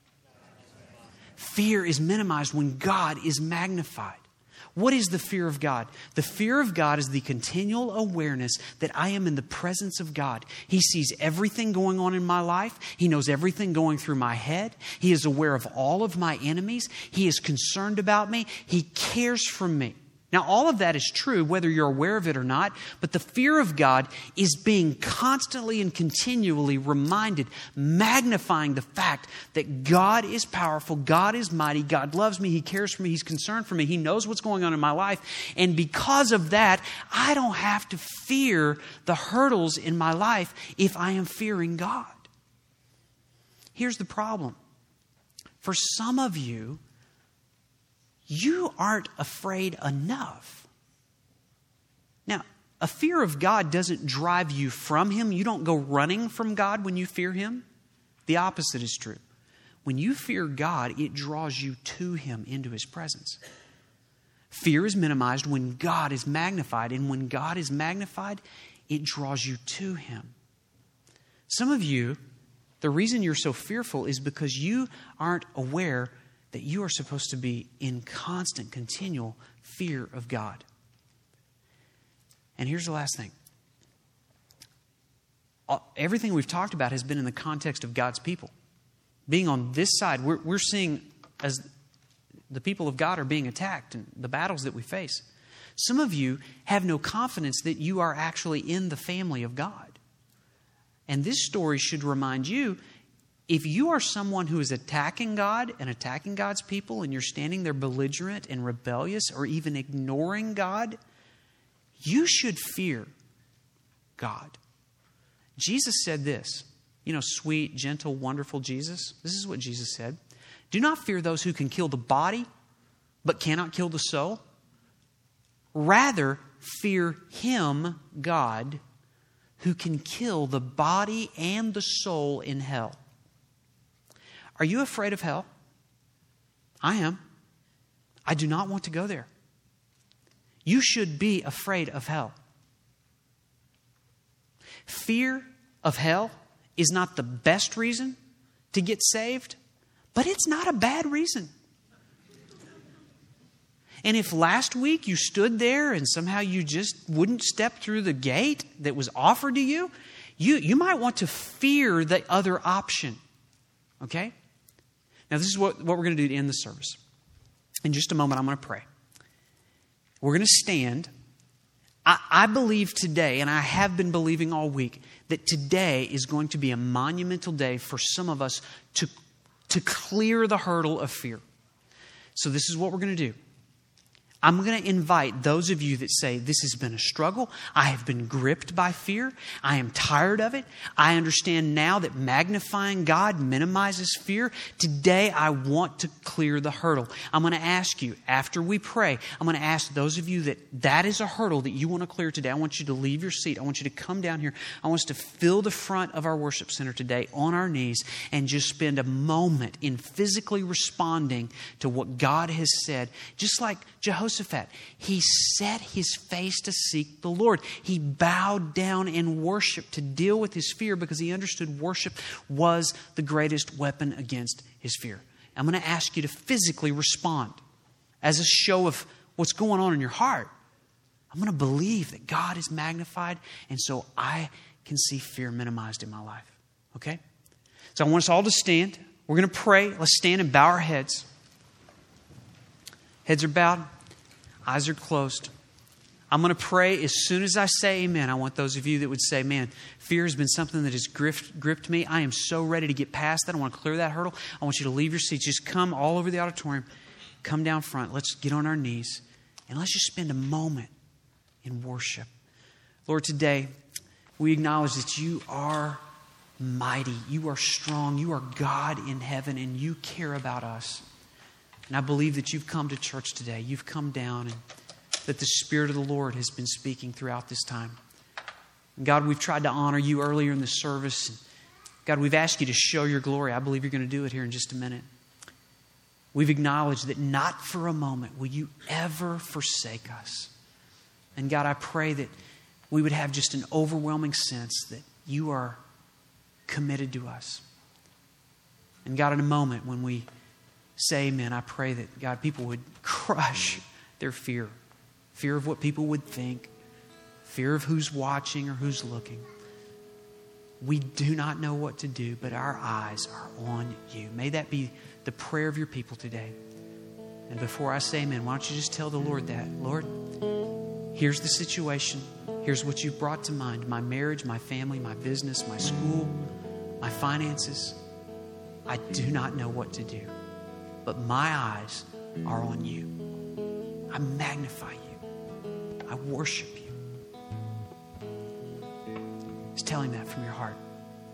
Fear is minimized when God is magnified. What is the fear of God? The fear of God is the continual awareness that I am in the presence of God. He sees everything going on in my life. He knows everything going through my head. He is aware of all of my enemies. He is concerned about me. He cares for me. Now, all of that is true, whether you're aware of it or not, but the fear of God is being constantly and continually reminded, magnifying the fact that God is powerful, God is mighty, God loves me, He cares for me, He's concerned for me, He knows what's going on in my life. And because of that, I don't have to fear the hurdles in my life if I am fearing God. Here's the problem. For some of you, you aren't afraid enough. Now, a fear of God doesn't drive you from Him. You don't go running from God when you fear Him. The opposite is true. When you fear God, it draws you to Him, into His presence. Fear is minimized when God is magnified. And when God is magnified, it draws you to Him. Some of you, the reason you're so fearful is because you aren't aware that you are supposed to be in constant, continual fear of God. And here's the last thing. Everything we've talked about has been in the context of God's people. Being on this side, we're seeing as the people of God are being attacked and the battles that we face. Some of you have no confidence that you are actually in the family of God. And this story should remind you, if you are someone who is attacking God and attacking God's people and you're standing there belligerent and rebellious or even ignoring God, you should fear God. Jesus said this, sweet, gentle, wonderful Jesus. This is what Jesus said. Do not fear those who can kill the body but cannot kill the soul. Rather, fear Him, God, who can kill the body and the soul in hell. Are you afraid of hell? I am. I do not want to go there. You should be afraid of hell. Fear of hell is not the best reason to get saved, but it's not a bad reason. And if last week you stood there and somehow you just wouldn't step through the gate that was offered to you, you might want to fear the other option. Okay? Now this is what we're going to do to end the service. In just a moment, I'm going to pray. We're going to stand. I believe today, and I have been believing all week, that today is going to be a monumental day for some of us to clear the hurdle of fear. So this is what we're going to do. I'm going to invite those of you that say, this has been a struggle. I have been gripped by fear. I am tired of it. I understand now that magnifying God minimizes fear. Today, I want to clear the hurdle. I'm going to ask you, after we pray, I'm going to ask those of you that is a hurdle that you want to clear today. I want you to leave your seat. I want you to come down here. I want us to fill the front of our worship center today on our knees and just spend a moment in physically responding to what God has said. Just like Jehoshaphat, he set his face to seek the Lord. He bowed down and worshiped to deal with his fear because he understood worship was the greatest weapon against his fear. I'm going to ask you to physically respond as a show of what's going on in your heart. I'm going to believe that God is magnified, and so I can see fear minimized in my life. Okay? So I want us all to stand. We're going to pray. Let's stand and bow our heads. Heads are bowed. Eyes are closed. I'm going to pray as soon as I say amen. I want those of you that would say, man, fear has been something that has gripped me. I am so ready to get past that. I want to clear that hurdle. I want you to leave your seats. Just come all over the auditorium. Come down front. Let's get on our knees. And let's just spend a moment in worship. Lord, today we acknowledge that you are mighty. You are strong. You are God in heaven, and you care about us. And I believe that you've come to church today. You've come down, and that the Spirit of the Lord has been speaking throughout this time. And God, we've tried to honor you earlier in the service. And God, we've asked you to show your glory. I believe you're going to do it here in just a minute. We've acknowledged that not for a moment will you ever forsake us. And God, I pray that we would have just an overwhelming sense that you are committed to us. And God, in a moment when we say amen, I pray that, God, people would crush their fear. Fear of what people would think. Fear of who's watching or who's looking. We do not know what to do, but our eyes are on you. May that be the prayer of your people today. And before I say amen, why don't you just tell the Lord that, Lord, here's the situation. Here's what you've brought to mind. My marriage, my family, my business, my school, my finances. I do not know what to do. But my eyes are on you. I magnify you. I worship you. Just tell him that from your heart.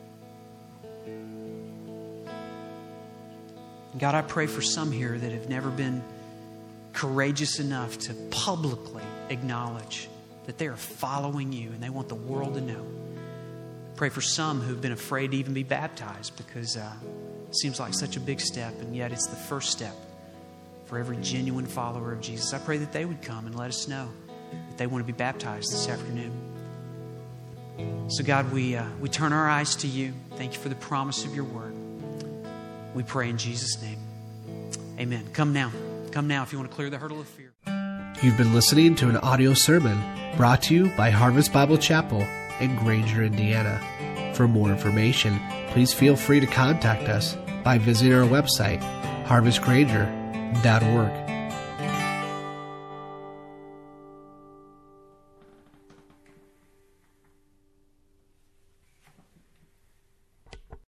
God, I pray for some here that have never been courageous enough to publicly acknowledge that they are following you and they want the world to know. Pray for some who've been afraid to even be baptized because it seems like such a big step, and yet it's the first step for every genuine follower of Jesus. I pray that they would come and let us know that they want to be baptized this afternoon. So God, we turn our eyes to you. Thank you for the promise of your word. We pray in Jesus' name. Amen. Come now. Come now if you want to clear the hurdle of fear. You've been listening to an audio sermon brought to you by Harvest Bible Chapel in Granger, Indiana. For more information, please feel free to contact us by visiting our website, harvestgranger.org.